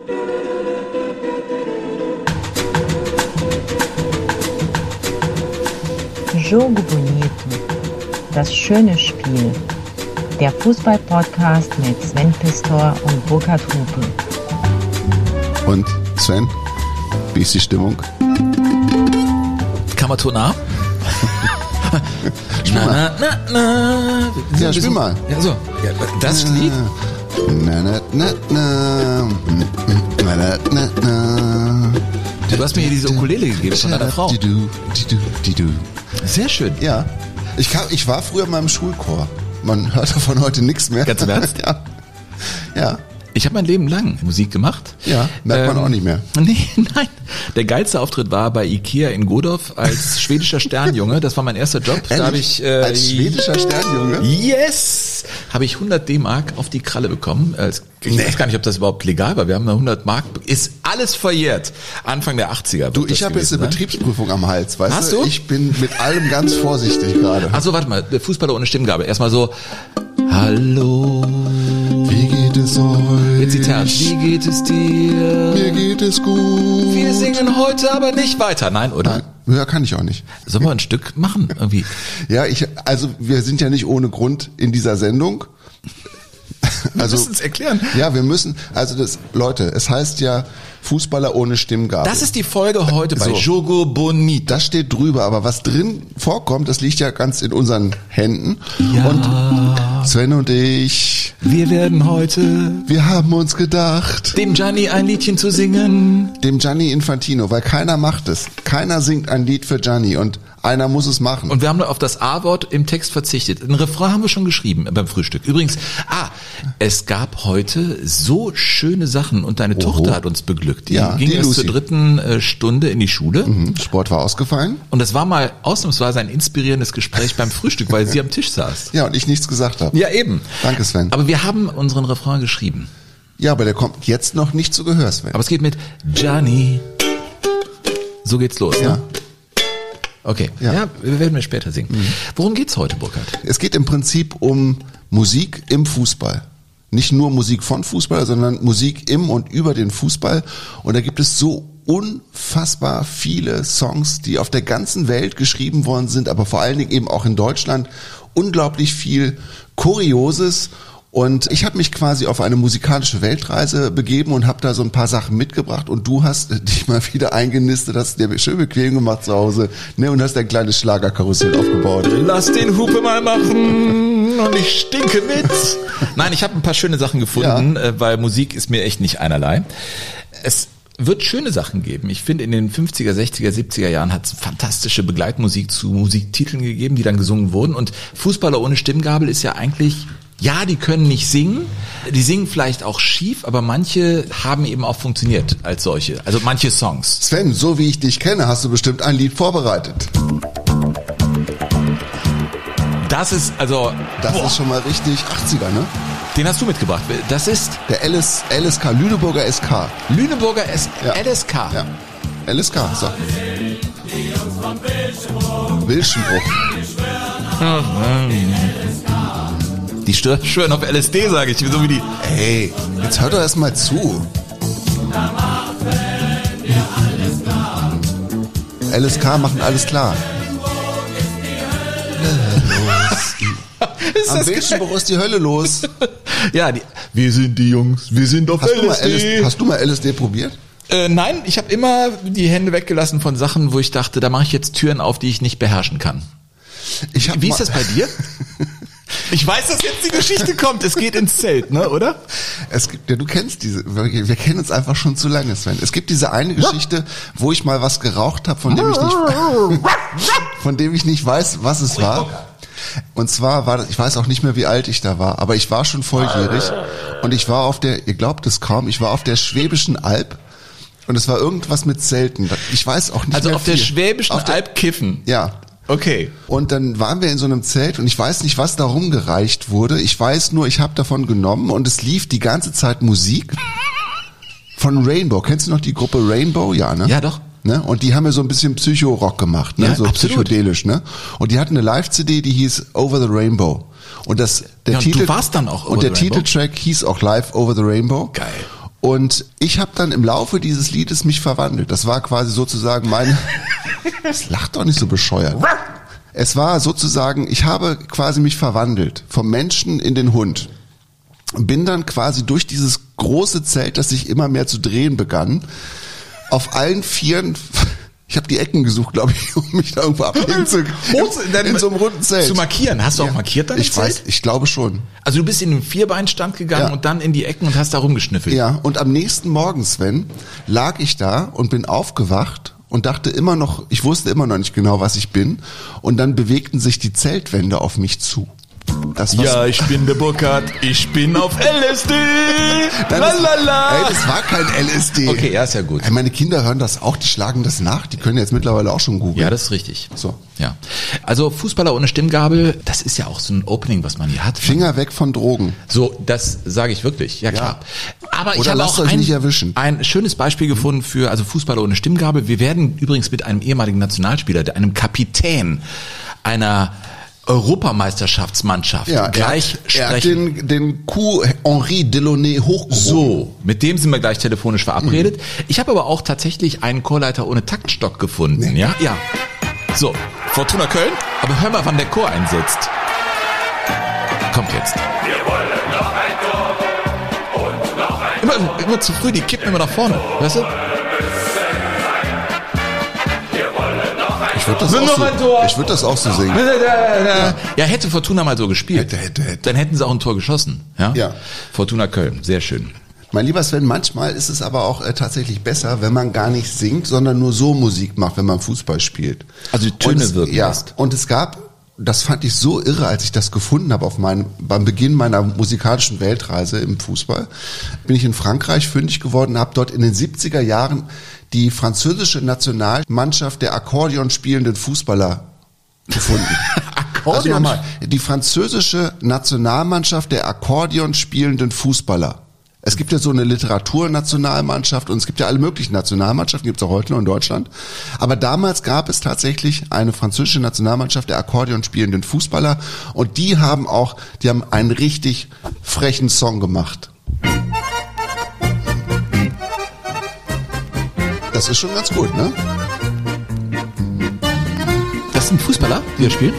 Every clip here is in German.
Jogo Bonito, das schöne Spiel. Der Fußball-Podcast mit Sven Pistor und Burkhard Hupe. Und Sven, wie ist die Stimmung? Kammerton A? Na. Ja, spiel mal. Ja, so. Ja, das Lied? Na. Du hast mir hier diese Ukulele gegeben von deiner Frau. Sehr schön. Ja. Ich war früher mal im Schulchor. Man hört davon heute nichts mehr. Ganz im Ernst? Ja. Ich habe mein Leben lang Musik gemacht. Ja, merkt man auch nicht mehr. Nee, nein. Der geilste Auftritt war bei Ikea in Godorf als schwedischer Sternjunge. Das war mein erster Job. Da habe ich als schwedischer Sternjunge? Yes! Habe ich 100 D-Mark auf die Kralle bekommen. Ich weiß gar nicht, ob das überhaupt legal war. Wir haben da 100 Mark. Ist alles verjährt. Anfang der 80er. Du, ich habe jetzt eine Betriebsprüfung am Hals, weißt Hast du? du? Ich bin mit allem ganz vorsichtig gerade. Achso, warte mal. Der Fußballer ohne Stimmgabel. Erstmal so, hallo. Wie geht es euch? Jetzt Zitat. Wie geht es dir? Mir geht es gut. Wir singen heute aber nicht weiter. Nein, oder? Nein, ja, kann ich auch nicht. Sollen wir ein Stück machen irgendwie? Ja, also wir sind ja nicht ohne Grund in dieser Sendung. Wir müssen es erklären. Ja, wir müssen, Leute, es heißt ja Fußballer ohne Stimmgabel. Das ist die Folge heute bei Jogo Bonito. Das steht drüber, aber was drin vorkommt, das liegt ja ganz in unseren Händen. Ja. Und Sven und ich, wir werden heute, wir haben uns gedacht, dem Gianni ein Liedchen zu singen. Dem Gianni Infantino, weil keiner macht es. Keiner singt ein Lied für Gianni und einer muss es machen. Und wir haben auf das A-Wort im Text verzichtet. Ein Refrain haben wir schon geschrieben beim Frühstück. Übrigens, es gab heute so schöne Sachen und deine Tochter hat uns beglückt. Die ging erst zur 3. Stunde in die Schule. Sport war ausgefallen. Und das war mal ausnahmsweise ein inspirierendes Gespräch beim Frühstück, weil sie am Tisch saß. Ja, und ich nichts gesagt habe. Ja, eben. Danke, Sven. Aber wir haben unseren Refrain geschrieben. Ja, aber der kommt jetzt noch nicht zu Gehör, Sven. Aber es geht mit Gianni. So geht's los, ja. Ne? Okay, ja, wir werden später singen. Worum geht's heute, Burkhard? Es geht im Prinzip um Musik im Fußball. Nicht nur Musik von Fußball, sondern Musik im und über den Fußball. Und da gibt es so unfassbar viele Songs, die auf der ganzen Welt geschrieben worden sind, aber vor allen Dingen eben auch in Deutschland. Unglaublich viel Kurioses. Und ich habe mich quasi auf eine musikalische Weltreise begeben und habe da so ein paar Sachen mitgebracht. Und du hast dich mal wieder eingenistet, hast dir schön bequem gemacht zu Hause, ne, und hast ein kleines Schlagerkarussell aufgebaut. Lass den Hupe mal machen und ich stinke mit. Nein, ich habe ein paar schöne Sachen gefunden, weil Musik ist mir echt nicht einerlei. Es wird schöne Sachen geben. Ich finde, in den 50er, 60er, 70er Jahren hat es fantastische Begleitmusik zu Musiktiteln gegeben, die dann gesungen wurden. Und Fußballer ohne Stimmgabel ist ja eigentlich... Ja, die können nicht singen, die singen vielleicht auch schief, aber manche haben eben auch funktioniert als solche, also manche Songs. Sven, so wie ich dich kenne, hast du bestimmt ein Lied vorbereitet. Das ist schon mal richtig 80er, ne? Den hast du mitgebracht. Das ist der LSK, Lüneburger SK. Lüneburger LSK. Ja, LSK, so. Wilschenbruch. Die schwören auf LSD, sage ich, so wie die. Ey, jetzt hört doch erst mal zu. LSK machen alles klar. Am Wilschenbruch ist die Hölle los. Ja, wir sind die Jungs, wir sind auf LSD. Hast du mal LSD probiert? Nein, ich habe immer die Hände weggelassen von Sachen, wo ich dachte, da mache ich jetzt Türen auf, die ich nicht beherrschen kann. Wie ist das bei dir? Ich weiß, dass jetzt die Geschichte kommt. Es geht ins Zelt, ne, oder? Es gibt, ja, du kennst wir kennen uns einfach schon zu lange, Sven. Es gibt diese eine Geschichte, wo ich mal was geraucht habe, von dem ich nicht weiß, was es war. Und zwar war das, ich weiß auch nicht mehr, wie alt ich da war, aber ich war schon volljährig und ich war ihr glaubt es kaum, ich war auf der Schwäbischen Alb und es war irgendwas mit Zelten. Ich weiß auch nicht mehr. Also auf der Schwäbischen Alb kiffen? Ja. Okay. Und dann waren wir in so einem Zelt und ich weiß nicht, was da rumgereicht wurde. Ich weiß nur, ich habe davon genommen und es lief die ganze Zeit Musik von Rainbow. Kennst du noch die Gruppe Rainbow? Ja, ne? Ja, doch. Ne? Und die haben ja so ein bisschen Psycho-Rock gemacht, ne? Ja, so absolut. psychedelisch, ne? Und die hatten eine Live-CD, die hieß Over the Rainbow. Und du warst dann auch Over und der the Rainbow? Titeltrack hieß auch Live Over the Rainbow. Geil. Und ich habe dann im Laufe dieses Liedes mich verwandelt. Das war quasi sozusagen meine... Das lacht doch nicht so bescheuert. Es war sozusagen, ich habe quasi mich verwandelt vom Menschen in den Hund. Bin dann quasi durch dieses große Zelt, das sich immer mehr zu drehen begann, auf allen Vieren... Ich habe die Ecken gesucht, glaube ich, um mich da irgendwo abhängen zu können. In so einem runden Zelt. Zu markieren. Hast du auch markiert dann? Ich weiß, ich glaube schon. Also du bist in den Vierbeinstand gegangen und dann in die Ecken und hast da rumgeschnüffelt. Ja, und am nächsten Morgen, Sven, lag ich da und bin aufgewacht und dachte immer noch, ich wusste immer noch nicht genau, was ich bin. Und dann bewegten sich die Zeltwände auf mich zu. Ja, ich bin der Burkhard, ich bin auf LSD. Lalala. Ey, das war kein LSD. Okay, ja, ist ja gut. Ey, meine Kinder hören das auch, die schlagen das nach, die können jetzt mittlerweile auch schon googeln. Ja, das ist richtig. So. Ja. Also Fußballer ohne Stimmgabel, das ist ja auch so ein Opening, was man hier hat. Finger weg von Drogen. So, das sage ich wirklich, ja klar. Aber ich habe auch ein schönes Beispiel gefunden für also Fußballer ohne Stimmgabel. Wir werden übrigens mit einem ehemaligen Nationalspieler, einem Kapitän einer Europameisterschaftsmannschaft gleich sprechen. Er hat den Coup Henri Delaunay hochgehoben. So, mit dem sind wir gleich telefonisch verabredet. Ich habe aber auch tatsächlich einen Chorleiter ohne Taktstock gefunden. Nee. Ja. So, Fortuna Köln. Aber hör mal, wann der Chor einsetzt. Kommt jetzt. Wir wollen noch ein Tor und noch ein Immer zu früh, die kippen immer nach vorne. Weißt du? Ich würde das auch so singen. Ja, hätte Fortuna mal so gespielt. Hätte. Dann hätten sie auch ein Tor geschossen. Ja. Fortuna Köln, sehr schön. Mein lieber Sven, manchmal ist es aber auch tatsächlich besser, wenn man gar nicht singt, sondern nur so Musik macht, wenn man Fußball spielt. Also die Töne wirken lässt. Und es gab, das fand ich so irre, als ich das gefunden habe beim Beginn meiner musikalischen Weltreise im Fußball, bin ich in Frankreich fündig geworden, habe dort in den 70er Jahren die französische Nationalmannschaft der Akkordeon spielenden Fußballer gefunden. Also nochmal, die französische Nationalmannschaft der Akkordeon spielenden Fußballer. Es gibt ja so eine Literaturnationalmannschaft und es gibt ja alle möglichen Nationalmannschaften, gibt es auch heute noch in Deutschland. Aber damals gab es tatsächlich eine französische Nationalmannschaft der Akkordeon spielenden Fußballer und die haben einen richtig frechen Song gemacht. Das ist schon ganz gut, ne? Das sind Fußballer, die da spielen?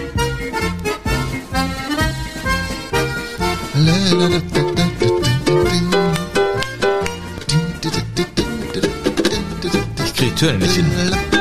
Ich krieg Töne nicht hin.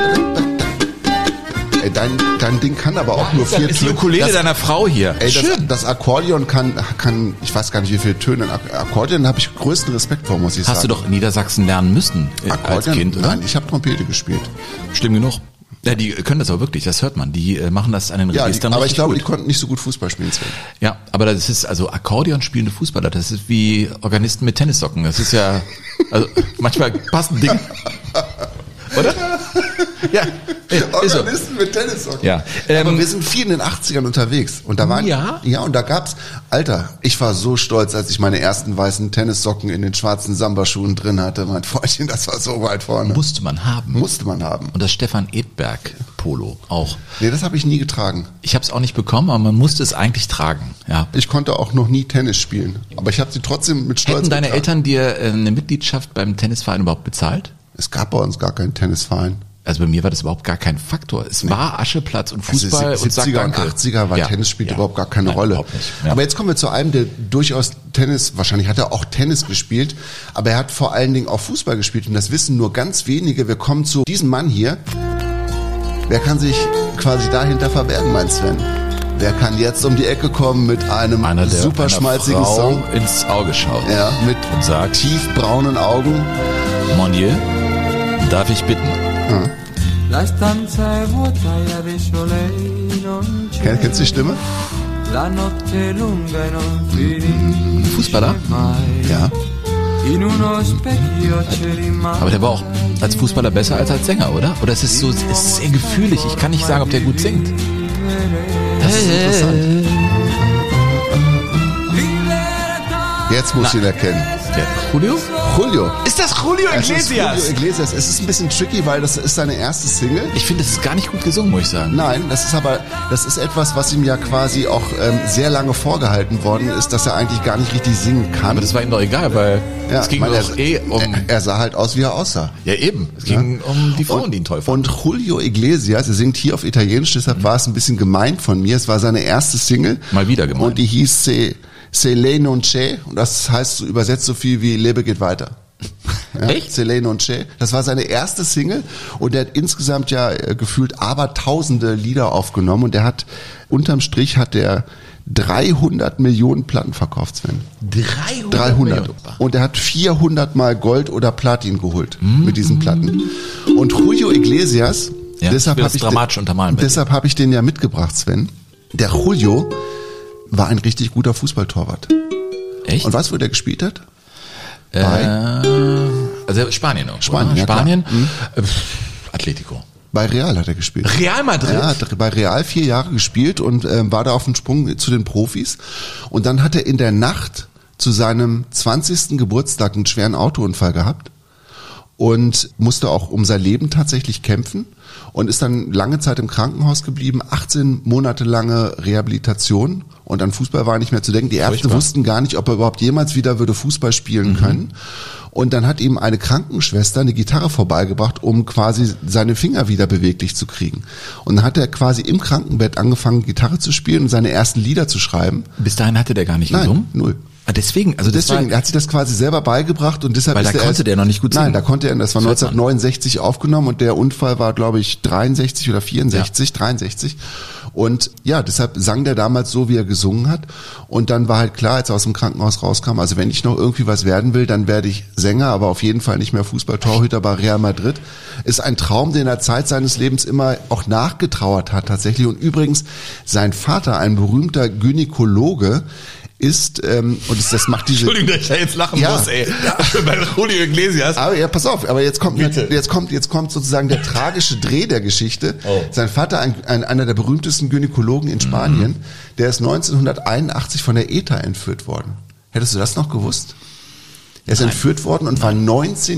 Ey, dein Ding kann aber auch nur 4 Töne. Das ist die Ukulele deiner Frau hier. Ey, das Akkordeon kann, ich weiß gar nicht, wie viele Töne. Akkordeon habe ich größten Respekt vor, muss ich sagen. Hast du doch in Niedersachsen lernen müssen als Kind, oder? Nein, ich habe Trompete gespielt. Schlimm genug. Ja, die können das auch wirklich, das hört man. Die machen das an den Registern aber ich glaube, gut. die konnten nicht so gut Fußball spielen. Ja, aber das ist also Akkordeon spielende Fußballer, das ist wie Organisten mit Tennissocken. Das ist ja, also manchmal passen Dinge. Oder? Ja, ist Organisten mit Tennissocken. Ja. Aber wir sind viel in den 80ern unterwegs. Und da waren, und da gab's, Alter, ich war so stolz, als ich meine ersten weißen Tennissocken in den schwarzen Samba-Schuhen drin hatte. Mein Freundchen, das war so weit vorne. Musste man haben. Und das Stefan Edberg Polo auch. Nee, das habe ich nie getragen. Ich habe es auch nicht bekommen, aber man musste es eigentlich tragen. Ja. Ich konnte auch noch nie Tennis spielen. Aber ich habe sie trotzdem mit Stolz Hätten deine Eltern dir eine Mitgliedschaft beim Tennisverein überhaupt bezahlt? Es gab bei uns gar keinen Tennisverein. Also bei mir war das überhaupt gar kein Faktor. Es war Ascheplatz und Fußball also und sag 70er und danke. 80er war Tennis spielte überhaupt gar keine Rolle. Überhaupt nicht. Ja. Aber jetzt kommen wir zu einem, der durchaus Tennis, wahrscheinlich hat er auch Tennis gespielt, aber er hat vor allen Dingen auch Fußball gespielt und das wissen nur ganz wenige. Wir kommen zu diesem Mann hier. Wer kann sich quasi dahinter verbergen, mein Sven? Wer kann jetzt um die Ecke kommen mit einem super schmalzigen Frau Song? Ins Auge schaut. Ja, mit und sagt, tiefbraunen Augen. Monier, darf ich bitten? La stanza è vuota e adesso lei non c'è. Kennst du die Stimme? La notte è lunga e non finisce Fußballer? mai. Ja. In uno specchio c'è rimane. Aber der war auch als Fußballer besser als Sänger, oder? Oder es ist so, es ist sehr gefühlig. Ich kann nicht sagen, ob der gut singt. Das ist interessant. Jetzt muss ich ihn erkennen. Der Julio? Julio. Ist das Julio Es ist Iglesias? Julio Iglesias. Es ist ein bisschen tricky, weil das ist seine erste Single. Ich finde, es ist gar nicht gut gesungen, muss ich sagen. Nein, das ist etwas, was ihm ja quasi auch sehr lange vorgehalten worden ist, dass er eigentlich gar nicht richtig singen kann. Aber das war ihm doch egal, weil es ging doch um... Er sah halt aus, wie er aussah. Ja, eben. Es ging um die Frauen, die ihn toll fanden. Und Julio Iglesias, er singt hier auf Italienisch, deshalb war es ein bisschen gemein von mir. Es war seine erste Single. Mal wieder gemeint. Und die hieß Se lei non c'è. Und das heißt so übersetzt so viel wie Lebe geht weiter. Ja, Echt? Se lei non c'è. Das war seine erste Single und er hat insgesamt ja gefühlt tausende Lieder aufgenommen und unterm Strich hat er 300 Millionen Platten verkauft, Sven. 300. Millionen. Und er hat 400 Mal Gold oder Platin geholt mit diesen Platten. Und Julio Iglesias, Ja, deshalb ich will habe das dramatisch untermalen. deshalb habe ich den ja mitgebracht, Sven. Der Julio war ein richtig guter Fußballtorwart. Echt? Und weißt du, wo der gespielt hat? Also Spanien auch. Spanien, oder? ja, klar. Spanien. Atletico. Bei Real hat er gespielt. Real Madrid? Ja, hat bei Real 4 Jahre gespielt und war da auf dem Sprung zu den Profis. Und dann hat er in der Nacht zu seinem 20. Geburtstag einen schweren Autounfall gehabt und musste auch um sein Leben tatsächlich kämpfen und ist dann lange Zeit im Krankenhaus geblieben, 18 Monate lange Rehabilitation und an Fußball war nicht mehr zu denken. Die Ärzte Furchtbar. wussten gar nicht, ob er überhaupt jemals wieder würde Fußball spielen können. Und dann hat ihm eine Krankenschwester eine Gitarre vorbeigebracht, um quasi seine Finger wieder beweglich zu kriegen. Und dann hat er quasi im Krankenbett angefangen, Gitarre zu spielen und seine ersten Lieder zu schreiben. Bis dahin hatte der gar nicht gesungen? Null. Ah, deswegen, also Deswegen, er hat sich das quasi selber beigebracht und deshalb Weil ist da konnte der noch nicht gut singen. Nein, da konnte er, das war Das hört man. 1969 aufgenommen und der Unfall war, glaube ich, 63 oder 64, 63. Und ja, deshalb sang der damals so, wie er gesungen hat. Und dann war halt klar, als er aus dem Krankenhaus rauskam, also wenn ich noch irgendwie was werden will, dann werde ich Sänger, aber auf jeden Fall nicht mehr Fußballtorhüter bei Real Madrid. Ist ein Traum, den er Zeit seines Lebens immer auch nachgetrauert hat tatsächlich. Und übrigens, sein Vater, ein berühmter Gynäkologe, ist, und das macht diese... Entschuldigung, dass ich da jetzt lachen Ja. muss, ey. Bei Julio Iglesias. Aber ja, pass auf, aber jetzt kommt Bitte. jetzt kommt sozusagen der tragische Dreh der Geschichte. Oh. Sein Vater, einer der berühmtesten Gynäkologen in Spanien, der ist 1981 von der ETA entführt worden. Hättest du das noch gewusst? Er ist entführt worden und war 19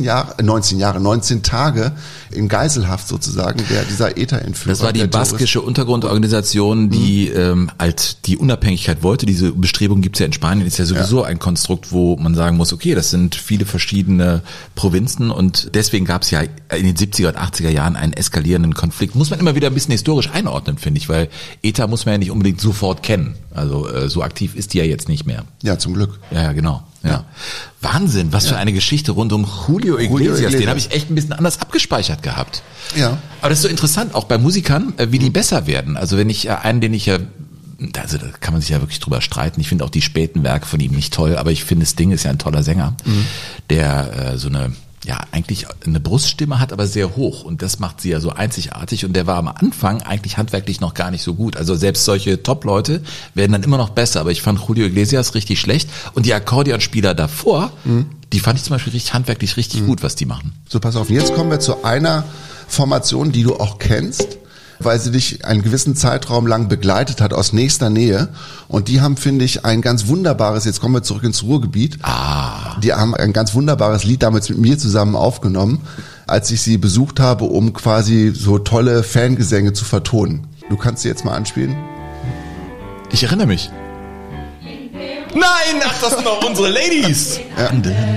Tage in Geiselhaft sozusagen, dieser ETA-Entführer. Das war die der Terrorist. baskische Untergrundorganisation, die als die Unabhängigkeit wollte. Diese Bestrebung gibt's ja in Spanien, ist ja sowieso ein Konstrukt, wo man sagen muss, okay, das sind viele verschiedene Provinzen und deswegen gab's ja in den 70er und 80er Jahren einen eskalierenden Konflikt. Muss man immer wieder ein bisschen historisch einordnen, finde ich, weil ETA muss man ja nicht unbedingt sofort kennen. Also so aktiv ist die ja jetzt nicht mehr. Ja, zum Glück. Ja, genau. Ja. Wahnsinn, was für eine Geschichte rund um Julio Iglesias. Den habe ich echt ein bisschen anders abgespeichert gehabt. Ja. Aber das ist so interessant, auch bei Musikern, wie die besser werden. Also wenn ich einen, den ich ja, also da kann man sich ja wirklich drüber streiten. Ich finde auch die späten Werke von ihm nicht toll, aber ich finde, Sting ist ja ein toller Sänger, der so eine, ja, eigentlich eine Bruststimme hat, aber sehr hoch. Und das macht sie ja so einzigartig. Und der war am Anfang eigentlich handwerklich noch gar nicht so gut. Also selbst solche Top-Leute werden dann immer noch besser. Aber ich fand Julio Iglesias richtig schlecht. Und die Akkordeonspieler davor, die fand ich zum Beispiel handwerklich richtig gut, was die machen. So, pass auf. Jetzt kommen wir zu einer Formation, die du auch kennst, weil sie dich einen gewissen Zeitraum lang begleitet hat aus nächster Nähe. Und die haben, finde ich, ein ganz wunderbares, jetzt kommen wir zurück ins Ruhrgebiet. Die haben ein ganz wunderbares Lied damals mit mir zusammen aufgenommen, als ich sie besucht habe, um quasi so tolle Fangesänge zu vertonen. Du kannst sie jetzt mal anspielen. Ich erinnere mich. Nein, ach, das sind doch unsere Ladies. Ja.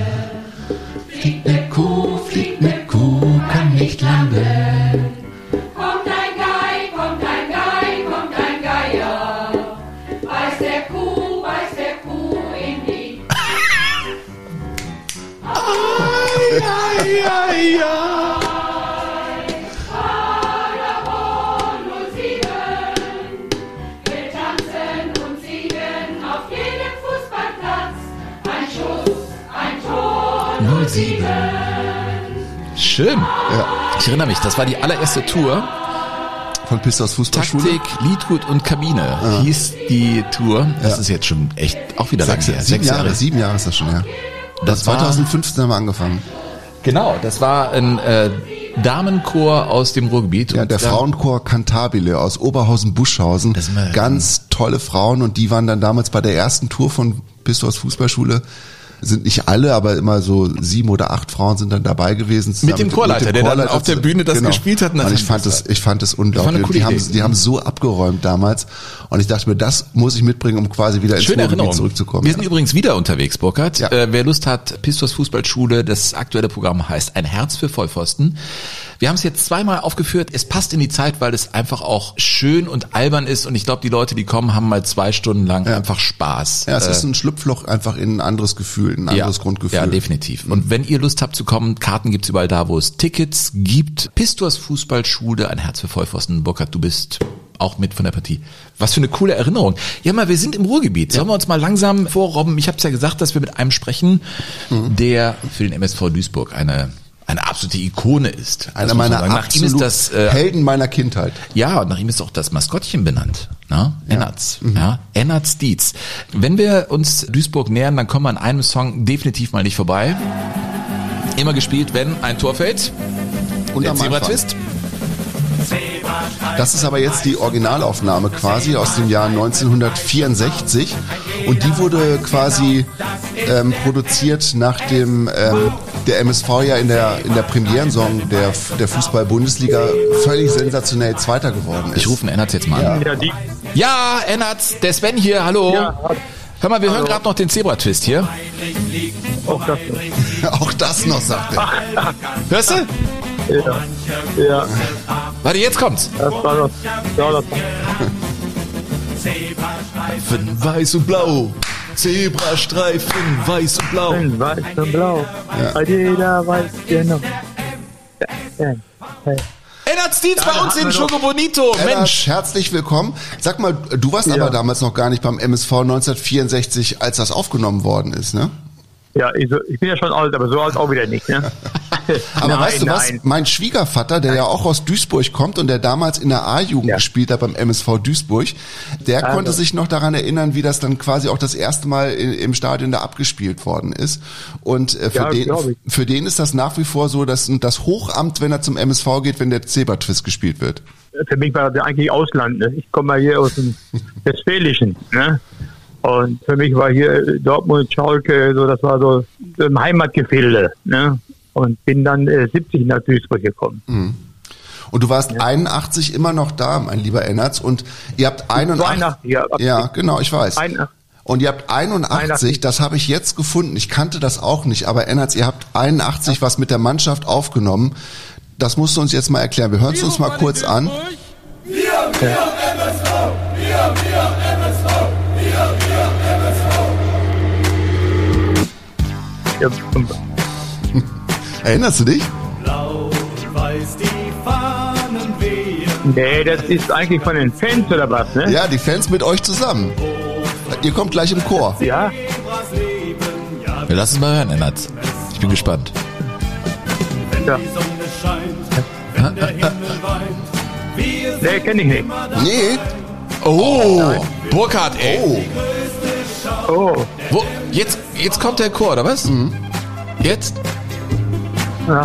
Fliegt ne Kuh, kann nicht landen. Kommt ein Gei, kommt ein Gei, kommt ein Geier. Beißt der Kuh in die... Paderborn 07. Wir tanzen und siegen auf jedem Fußballplatz. Ein Schuss, ein Tor, 07. Schön. Ich erinnere mich, das war die allererste Tour. Von Pistos Fußballschule. Taktik, Liedgut und Kabine hieß die Tour. Das ist jetzt schon echt auch wieder lange her. 7 Jahre ist das schon her. Das war 2015 haben wir angefangen. Genau, das war ein Damenchor aus dem Ruhrgebiet. Ja, Und der da- Frauenchor Cantabile aus Oberhausen-Buschhausen. Das ist mal- Ganz tolle Frauen und die waren dann damals bei der ersten Tour von Pistos Fußballschule sind nicht alle, aber immer so 7 oder 8 Frauen sind dann dabei gewesen. Mit dem Chorleiter, der dann auf der Bühne das gespielt hat. Und ich fand es unglaublich. Die haben so abgeräumt damals. Und ich dachte mir, das muss ich mitbringen, um quasi wieder ins Ruhrgebiet zurückzukommen. Wir sind übrigens wieder unterwegs, Burkhard. Ja. Wer Lust hat, Pistors Fußballschule, das aktuelle Programm heißt Ein Herz für Vollpfosten. Wir haben es jetzt zweimal aufgeführt. Es passt in die Zeit, weil es einfach auch schön und albern ist. Und ich glaube, die Leute, die kommen, haben mal 2 Stunden lang einfach Spaß. Ja, es ist ein Schlupfloch einfach in ein anderes Gefühl, ein anderes Grundgefühl. Ja, definitiv. Und wenn ihr Lust habt zu kommen, Karten gibt's überall da, wo es Tickets gibt. Pistors Fußballschule, Ein Herz für Vollpfosten. Burkhard, du bist auch mit von der Partie. Was für eine coole Erinnerung. Ja, mal, wir sind im Ruhrgebiet. Sollen wir uns mal langsam vorrobben? Ich habe es ja gesagt, dass wir mit einem sprechen, der für den MSV Duisburg eine absolute Ikone ist. Einer meiner absoluten Helden meiner Kindheit. Ja, und nach ihm ist auch das Maskottchen benannt. Ennertz. Ja, Ennertz Dietz. Wenn wir uns Duisburg nähern, dann kommen wir an einem Song definitiv mal nicht vorbei. Immer gespielt, wenn ein Tor fällt. Und der Zebra-Twist. Das ist aber jetzt die Originalaufnahme quasi aus dem Jahr 1964 und die wurde quasi produziert, nachdem der MSV ja in der Premierensaison der Fußball-Bundesliga völlig sensationell Zweiter geworden ist. Ich rufe den Ennertz jetzt mal an. Ja, Ennertz, der Sven hier, hallo. Ja. Hör mal, wir hören gerade noch den Zebra-Twist hier. Auch das noch, sagt er. Hörst du? Ja. Warte, jetzt kommt's. Das war das. Zebrastreifen weiß und blau. Zebrastreifen weiß und blau. Weiß und blau. Ja. Jeder weiß genau. Ennertz Dietz bei uns in Jogo Bonito. Mensch. Herzlich willkommen. Sag mal, du warst aber damals noch gar nicht beim MSV 1964, als das aufgenommen worden ist, ne? Ja, ich bin ja schon alt, aber so alt auch wieder nicht, ne? Aber weißt du was? Mein Schwiegervater, der ja auch aus Duisburg kommt und der damals in der A-Jugend gespielt hat beim MSV Duisburg, der konnte sich noch daran erinnern, wie das dann quasi auch das erste Mal im Stadion da abgespielt worden ist. Und für den ist das nach wie vor so, dass das Hochamt, wenn er zum MSV geht, wenn der Zebra-Twist gespielt wird. Für mich war das eigentlich Ausland, ne? Ich komme mal hier aus dem Westfälischen, ne? Und für mich war hier Dortmund, Schalke, so, das war so im Heimatgefilde, ne? Und bin dann 70 nach Duisburg gekommen. Mhm. Und du warst 81 immer noch da, mein lieber Ennertz, und ihr habt 81. Ja, genau, ich weiß. 81. Und ihr habt 81, das habe ich jetzt gefunden. Ich kannte das auch nicht, aber Ennertz, ihr habt 81 was mit der Mannschaft aufgenommen. Das musst du uns jetzt mal erklären. Wir hören es uns mal kurz an. Wir MSV, wir MSV, wir MSV. Erinnerst du dich? Blau und weiß die Fahnen wehen. Nee, das ist eigentlich von den Fans oder was, ne? Ja, die Fans mit euch zusammen. Ihr kommt gleich im Chor. Ja. Wir lassen es mal hören, Ennertz. Ich bin gespannt. Wenn die Sonne scheint, wenn der Himmel weint. Nee, kenn ich nicht. Nee. Oh, Burkhard, ey. Oh. Wo? Jetzt kommt der Chor, oder was? Mhm. Jetzt? Ja.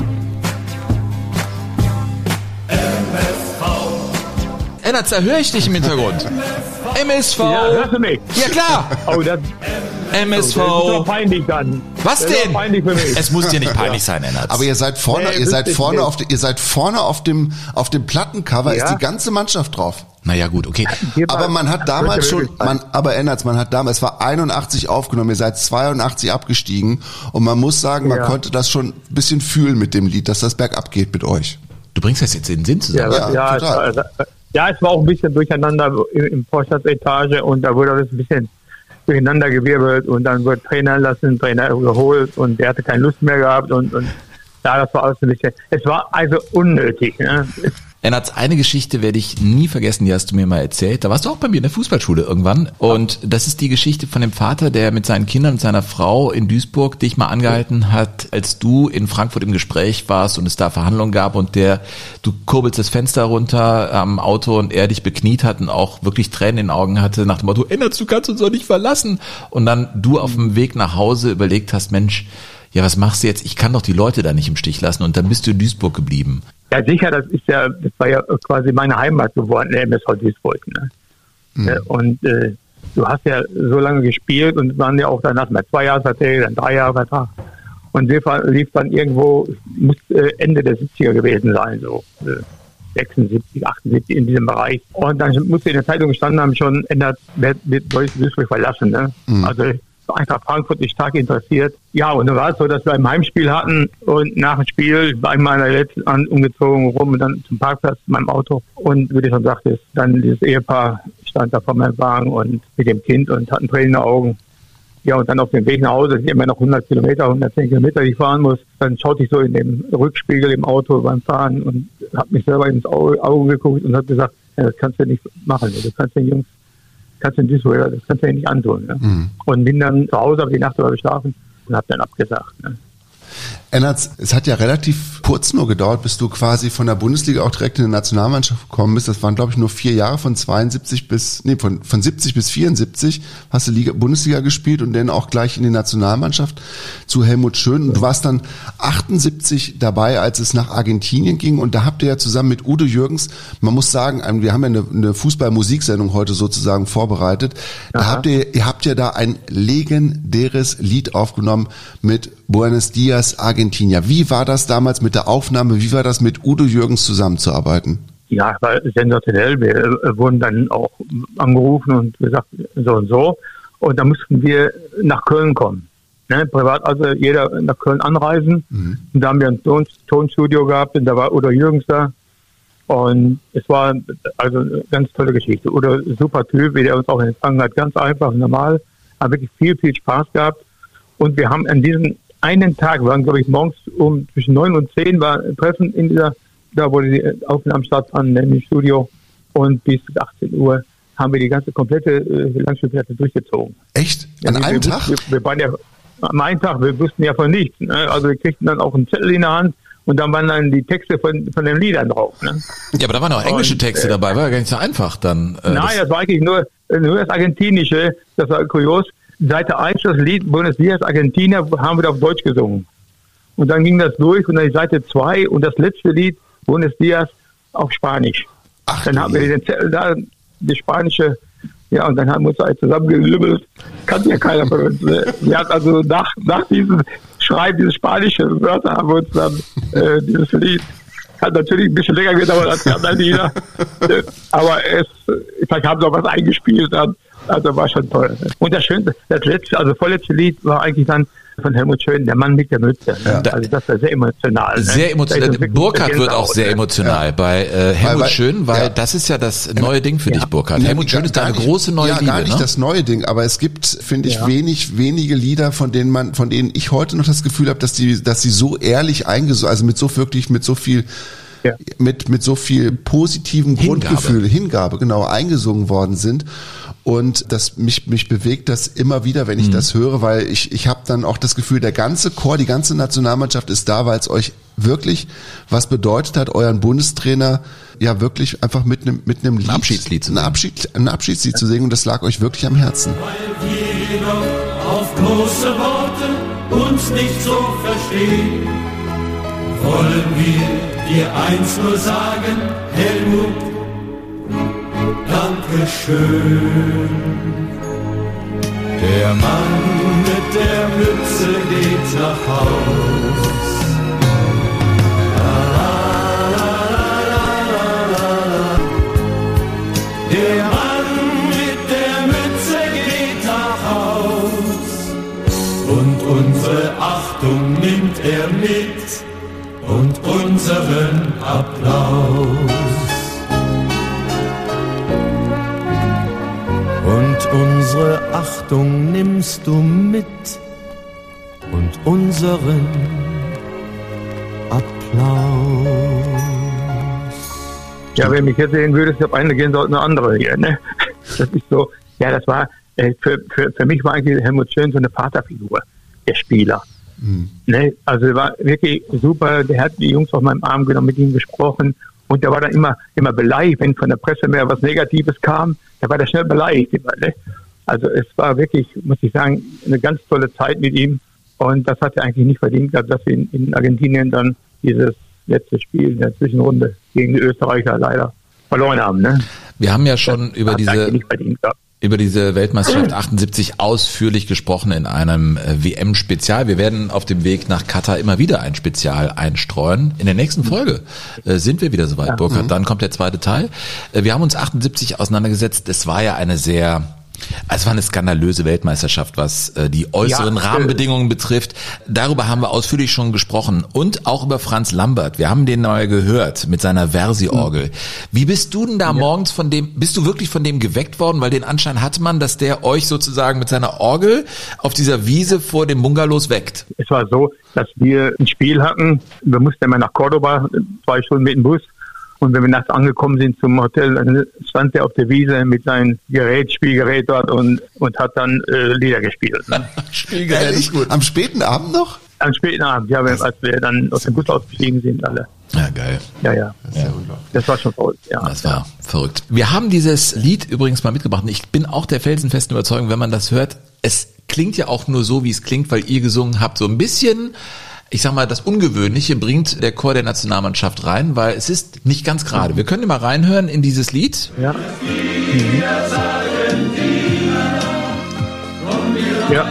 Ennertz, da höre ich dich im Hintergrund. MSV. Ja, hörst du mich? Ja, klar. Oh, das MSV. das ist doch peinlich dann. Was das denn? Ist peinlich für mich. Es muss dir nicht peinlich sein, Ennertz. Aber ihr seid vorne, ihr seid vorne auf dem Plattencover ist die ganze Mannschaft drauf. Naja, gut, okay. Aber man hat damals schon, Ennertz, es war 81 aufgenommen, ihr seid 82 abgestiegen und man muss sagen, man konnte das schon ein bisschen fühlen mit dem Lied, dass das bergab geht mit euch. Du bringst das jetzt in den Sinn zusammen. Ja, total. Es war auch ein bisschen durcheinander im Vorstandsetage und da wurde alles ein bisschen durcheinander gewirbelt und dann wurde Trainer geholt und der hatte keine Lust mehr gehabt und ja, das war alles ein bisschen, es war also unnötig, ne? Ennertz, eine Geschichte werde ich nie vergessen, die hast du mir mal erzählt. Da warst du auch bei mir in der Fußballschule irgendwann. Und das ist die Geschichte von dem Vater, der mit seinen Kindern und seiner Frau in Duisburg dich mal angehalten hat, als du in Frankfurt im Gespräch warst und es da Verhandlungen gab und du kurbelst das Fenster runter am Auto und er dich bekniet hat und auch wirklich Tränen in den Augen hatte nach dem Motto, Ennertz, du kannst uns doch nicht verlassen. Und dann du auf dem Weg nach Hause überlegt hast, Mensch, ja, was machst du jetzt? Ich kann doch die Leute da nicht im Stich lassen. Und dann bist du in Duisburg geblieben. Ja, sicher, das war ja quasi meine Heimat geworden, der MSV Duisburg. Ne? Mhm. Und du hast ja so lange gespielt und waren ja auch danach mal 2 Jahre Verträge, dann 3 Jahre Vertrag. Und lief dann irgendwo, muss Ende der 70er gewesen sein, so 76, 78 in diesem Bereich. Und dann musste in der Zeitung gestanden haben, schon ändert, wird Duisburg verlassen. Ne? Mhm. Also Eintracht Frankfurt ist stark interessiert. Ja, und dann war es so, dass wir ein Heimspiel hatten und nach dem Spiel war ich meiner letzten umgezogen rum und dann zum Parkplatz in meinem Auto. Und wie du schon sagtest, dann dieses Ehepaar stand da vor meinem Wagen und mit dem Kind und hatten Tränen in den Augen. Ja, und dann auf dem Weg nach Hause, sind immer noch 110 Kilometer, die ich fahren muss. Dann schaute ich so in den Rückspiegel im Auto beim Fahren und habe mich selber ins Auge geguckt und habe gesagt, ja, das kannst du nicht machen. Du kannst den Jungs, das kannst du ja nicht antun. Ne? Mhm. Und bin dann zu Hause, habe die Nacht über geschlafen und habe dann abgesagt. Ne? Ennards, es hat ja relativ kurz nur gedauert, bis du quasi von der Bundesliga auch direkt in die Nationalmannschaft gekommen bist. Das waren, glaube ich, nur 4 Jahre, von 70 bis 74 hast du Bundesliga gespielt und dann auch gleich in die Nationalmannschaft zu Helmut Schön. Und du warst dann 78 dabei, als es nach Argentinien ging. Und da habt ihr ja zusammen mit Udo Jürgens, man muss sagen, wir haben ja eine Fußball-Musiksendung heute sozusagen vorbereitet. Da ihr habt ja da ein legendäres Lied aufgenommen mit Buenos Dias, Argentina. Wie war das damals mit der Aufnahme? Wie war das mit Udo Jürgens zusammenzuarbeiten? Ja, war sensationell. Wir wurden dann auch angerufen und gesagt, so und so. Und da mussten wir nach Köln kommen. Ne? Privat, also jeder nach Köln anreisen. Mhm. Und da haben wir ein Tonstudio gehabt und da war Udo Jürgens da. Und es war also eine ganz tolle Geschichte. Udo, super Typ, wie der uns auch empfangen hat. Ganz einfach, normal. Hat wirklich viel, viel Spaß gehabt. Und wir haben an diesem einen Tag, wir waren, glaube ich, morgens zwischen 9 und 10 war ein Treffen in da wo die Aufnahmen stattfanden, im Studio. Und bis 18 Uhr haben wir die ganze komplette Langspielplatte durchgezogen. Echt? An einem Tag? Wir waren ja am einen Tag, wir wussten ja von nichts. Ne? Also wir kriegten dann auch einen Zettel in der Hand und dann waren dann die Texte von den Liedern drauf. Ne? Ja, aber da waren auch englische Texte dabei, war ja gar nicht so einfach dann. Nein, das war eigentlich nur das Argentinische, das war kurios. Seite 1, das Lied Buenos Dias, Argentina, haben wir auf Deutsch gesungen. Und dann ging das durch und dann die Seite 2 und das letzte Lied, Buenos Dias, auf Spanisch. Ach, dann haben wir den Zettel da, die spanische, ja, und dann haben wir uns halt zusammengelümmelt. Kannte ja keiner von uns. Ne? Wir hatten also nach diesem Schreiben, diese spanische Wörter, haben wir uns dann dieses Lied, hat natürlich ein bisschen länger gedauert als die anderen Lieder. Aber vielleicht haben sie auch was eingespielt dann. Also war schon toll. Und das letzte, also vorletzte Lied war eigentlich dann von Helmut Schön, der Mann mit der Mütze. Ja. Also das war sehr emotional. Sehr emotional. Burkhard wird auch sehr emotional bei Helmut Schön, weil das ist ja das neue Ding für dich, Burkhard. Helmut Schön ist da eine große neue Liebe. Ja, gar nicht das neue Ding, aber es gibt, finde ich, wenige Lieder, von denen ich heute noch das Gefühl habe, dass sie so ehrlich also mit so viel mit so viel positiven Grundgefühl, Hingabe, genau, eingesungen worden sind. Und das mich bewegt das immer wieder, wenn ich das höre, weil ich habe dann auch das Gefühl, der ganze Chor, die ganze Nationalmannschaft ist da, weil es euch wirklich was bedeutet hat, euren Bundestrainer ja wirklich einfach mit einem Lied, ein Abschiedslied zu singen, und das lag euch wirklich am Herzen. Weil wir jedoch auf große Worte uns nicht so verstehen, wollen wir dir eins nur sagen, Helmut, Dankeschön. Der Mann mit der Mütze geht nach Haus. Der Mann mit der Mütze geht nach Haus. Und unsere Achtung nimmt er mit und unseren Applaus. Und unsere Achtung nimmst du mit und unseren Applaus. Ja, wenn mich jetzt sehen würdest, ich habe eine gehen sollte, eine andere hier, ne? Das ist so, ja, das war, für mich war eigentlich Helmut Schön so eine Vaterfigur, der Spieler. Mhm. Ne? Also er war wirklich super, der hat die Jungs auf meinem Arm genommen, mit ihnen gesprochen. Und der war dann immer beleidigt, wenn von der Presse mehr was Negatives kam, da war der schnell beleidigt. Ne? Also es war wirklich, muss ich sagen, eine ganz tolle Zeit mit ihm. Und das hat er eigentlich nicht verdient, dass wir in Argentinien dann dieses letzte Spiel in der Zwischenrunde gegen die Österreicher leider verloren haben. Ne? Wir haben ja schon über diese... über diese Weltmeisterschaft 78 ausführlich gesprochen in einem WM-Spezial. Wir werden auf dem Weg nach Katar immer wieder ein Spezial einstreuen. In der nächsten Folge sind wir wieder soweit, Burkhard. Dann kommt der zweite Teil. Wir haben uns 78 auseinandergesetzt. Es war ja es war eine skandalöse Weltmeisterschaft, was die äußeren Rahmenbedingungen betrifft. Darüber haben wir ausführlich schon gesprochen. Und auch über Franz Lambert. Wir haben den mal gehört mit seiner Versi-Orgel. Wie bist du denn da morgens bist du wirklich von dem geweckt worden? Weil den Anschein hatte man, dass der euch sozusagen mit seiner Orgel auf dieser Wiese vor dem Bungalows weckt. Es war so, dass wir ein Spiel hatten. Wir mussten immer nach Cordoba, 2 Stunden mit dem Bus. Und wenn wir nachts angekommen sind zum Hotel, dann stand er auf der Wiese mit seinem Spielgerät dort und hat dann Lieder gespielt. Ne? Spielgerät, gut. Am späten Abend noch? Am späten Abend, ja, als wir dann aus dem Bus ausgestiegen sind, alle. Ja, geil. Ja. Das war schon verrückt, ja. Das war verrückt. Wir haben dieses Lied übrigens mal mitgebracht. Und ich bin auch der felsenfesten Überzeugung, wenn man das hört, es klingt ja auch nur so, wie es klingt, weil ihr gesungen habt. So ein bisschen, ich sag mal, das Ungewöhnliche bringt der Chor der Nationalmannschaft rein, weil es ist nicht ganz gerade. Wir können mal reinhören in dieses Lied. Ja. Ja.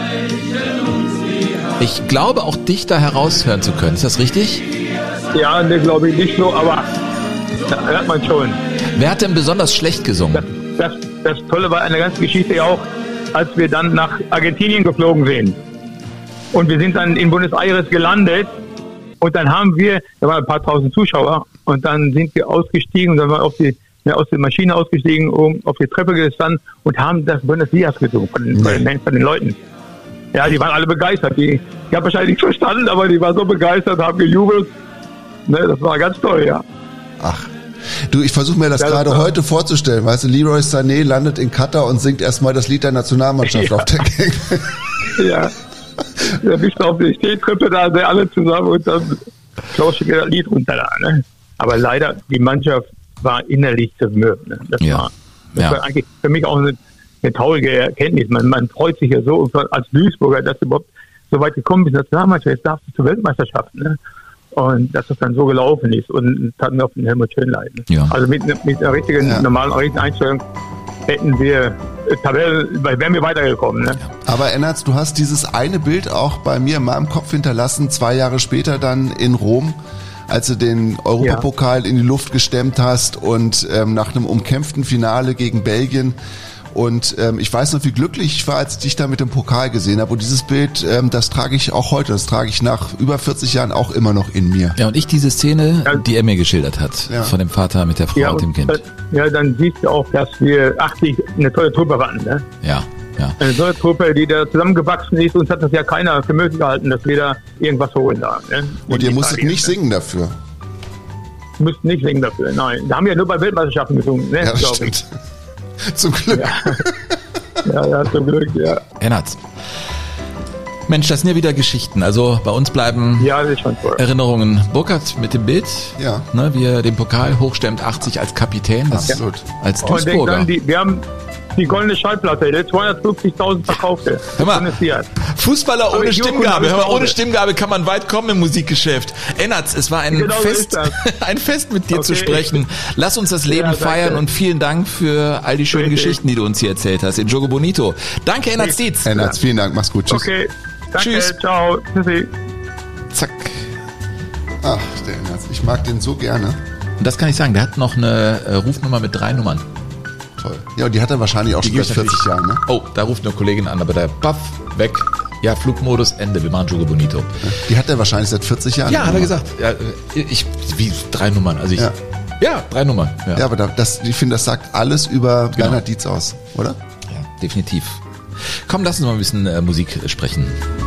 Ich glaube auch dich da heraushören zu können. Ist das richtig? Ja, ne, glaube ich nicht so, aber da hört man schon. Wer hat denn besonders schlecht gesungen? Das Tolle war an der ganzen Geschichte ja auch, als wir dann nach Argentinien geflogen sind. Und wir sind dann in Buenos Aires gelandet und dann da waren ein paar tausend Zuschauer und dann sind wir ausgestiegen und dann waren wir aus der Maschine ausgestiegen, auf die Treppe gestanden und haben das Buenos Dias gesungen von den Leuten. Ja, die waren alle begeistert. Die haben wahrscheinlich nicht verstanden, aber die waren so begeistert, haben gejubelt. Ne, das war ganz toll, ja. Ach. Du, ich versuche mir das gerade heute vorzustellen. Weißt du, Leroy Sané landet in Katar und singt erstmal das Lied der Nationalmannschaft auf der Gang. Ja. Da bist du auf der Stehtreppe da, alle zusammen und dann klausche ich das Lied runter da. Ne? Aber leider, die Mannschaft war innerlich zermürbt. Ne? Das war eigentlich für mich auch eine traurige Erkenntnis. Man freut sich ja so als Duisburger, dass du überhaupt so weit gekommen bist. Nationalmannschaft, jetzt darfst du zur Weltmeisterschaft. Ne? Und dass das dann so gelaufen ist und tat mir auf den Helmut Schön leid. Ne? Ja. Also mit einer richtigen, normalen Einstellung hätten wir wären wir weitergekommen. Ne? Aber Ennertz, du hast dieses eine Bild auch bei mir in meinem Kopf hinterlassen, 2 Jahre später dann in Rom, als du den Europapokal in die Luft gestemmt hast und nach einem umkämpften Finale gegen Belgien. Und ich weiß noch, wie glücklich ich war, als ich dich da mit dem Pokal gesehen habe. Und dieses Bild, das trage ich auch heute, das trage ich nach über 40 Jahren auch immer noch in mir. Ja, und ich diese Szene, die er mir geschildert hat, von dem Vater mit der Frau und dem Kind. Dann siehst du auch, dass wir 80 eine tolle Truppe waren. Ne? Ja. Eine tolle Truppe, die da zusammengewachsen ist. Uns hat das ja keiner für möglich gehalten, dass wir da irgendwas holen da. Ne? Und ihr musstet nicht singen dafür? Wir mussten nicht singen dafür, nein. Da haben wir ja nur bei Weltmeisterschaften gesungen. Ne? Ja, das stimmt. Zum Glück. Ja, zum Glück, ja. Ennertz. Mensch, das sind ja wieder Geschichten. Also bei uns bleiben das ist schon toll. Erinnerungen. Burkhard mit dem Bild, wie er den Pokal hochstemmt, 80 als Kapitän. Das Absolut. Als Duisburger. Wir haben die goldene Schallplatte, 250.000 verkaufte. Hör mal, Fußballer ohne Stimmgabe. Hör mal, ohne Stimmgabe kann man weit kommen im Musikgeschäft. Ennertz, es war ein Fest mit dir zu sprechen. Lass uns das Leben feiern und vielen Dank für all die schönen Geschichten, die du uns hier erzählt hast in Jogo Bonito. Danke, Ennertz Dietz. Ennertz, vielen Dank, mach's gut. Tschüss. Okay, danke, tschüss. Ciao, tschüssi. Zack. Ach, der Ennertz, ich mag den so gerne. Und das kann ich sagen, der hat noch eine Rufnummer mit 3 Nummern. Toll. Ja, und die hat er wahrscheinlich auch schon seit 40 Jahren, ne? Oh, da ruft eine Kollegin an, aber der Buff weg. Ja, Flugmodus, Ende. Wir machen Jogo Bonito. Die hat er wahrscheinlich seit 40 Jahren. Ja, hat er gesagt. Ja, wie 3 Nummern. Also 3 Nummern. Ja, aber ich finde, das sagt alles über Bernhard Dietz aus, oder? Ja, definitiv. Komm, lass uns mal ein bisschen Musik sprechen.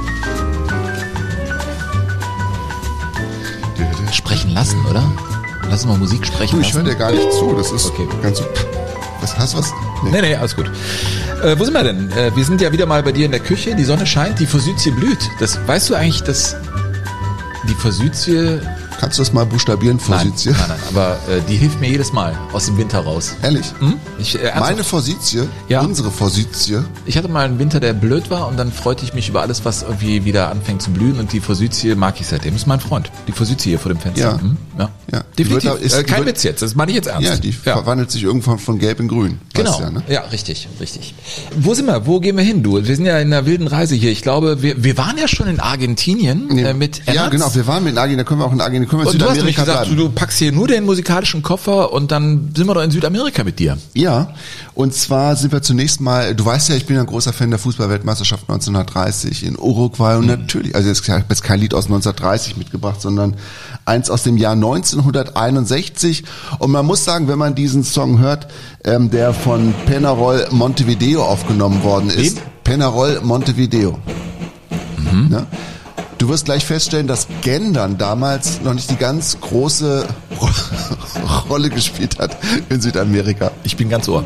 Sprechen lassen, oder? Lass uns mal Musik sprechen lassen. Ich höre dir gar nicht zu. Das ist ganz so. Hast du was? Nee, alles gut. Wo sind wir denn? Wir sind ja wieder mal bei dir in der Küche. Die Sonne scheint, die Forsythie blüht. Weißt du eigentlich, dass die Forsythie Kannst du das mal buchstabieren, Forsythie? Nein, aber die hilft mir jedes Mal aus dem Winter raus. Ehrlich? Ernsthaft. Meine Forsythie, Ja. unsere Forsythie. Ich hatte mal einen Winter, der blöd war und dann freute ich mich über alles, was irgendwie wieder anfängt zu blühen und die Forsythie mag ich seitdem. Das ist mein Freund. Die Forsythie hier vor dem Fenster. Ja. Ja. Ja. Definitiv. Die wird- Kein wird- Witz jetzt, das meine ich jetzt ernst. Ja, die verwandelt sich irgendwann von gelb in grün. Genau. Weißt du ja, ne? Ja, richtig. Wo sind wir? Wo gehen wir hin, du? Wir sind ja in einer wilden Reise hier. Ich glaube, wir waren ja schon in Argentinien mit Ja, Ernst. genau. Wir waren mit in Argentinien, da können wir auch in Argentinien, können wir in Und du hast nämlich Südamerika gesagt, bleiben. du packst hier nur den musikalischen Koffer und dann sind wir doch in Südamerika mit dir. Ja, und zwar sind wir zunächst mal, du weißt ja, ich bin ja ein großer Fan der Fußballweltmeisterschaft 1930 in Uruguay und natürlich, also ich habe jetzt kein Lied aus 1930 mitgebracht, sondern eins aus dem Jahr 1961 und man muss sagen, wenn man diesen Song hört, der von Peñarol Montevideo aufgenommen worden ist. Wen? Peñarol Montevideo. Ne? Du wirst gleich feststellen, dass Gendern damals noch nicht die ganz große Rolle gespielt hat in Südamerika. Ich bin ganz ohr.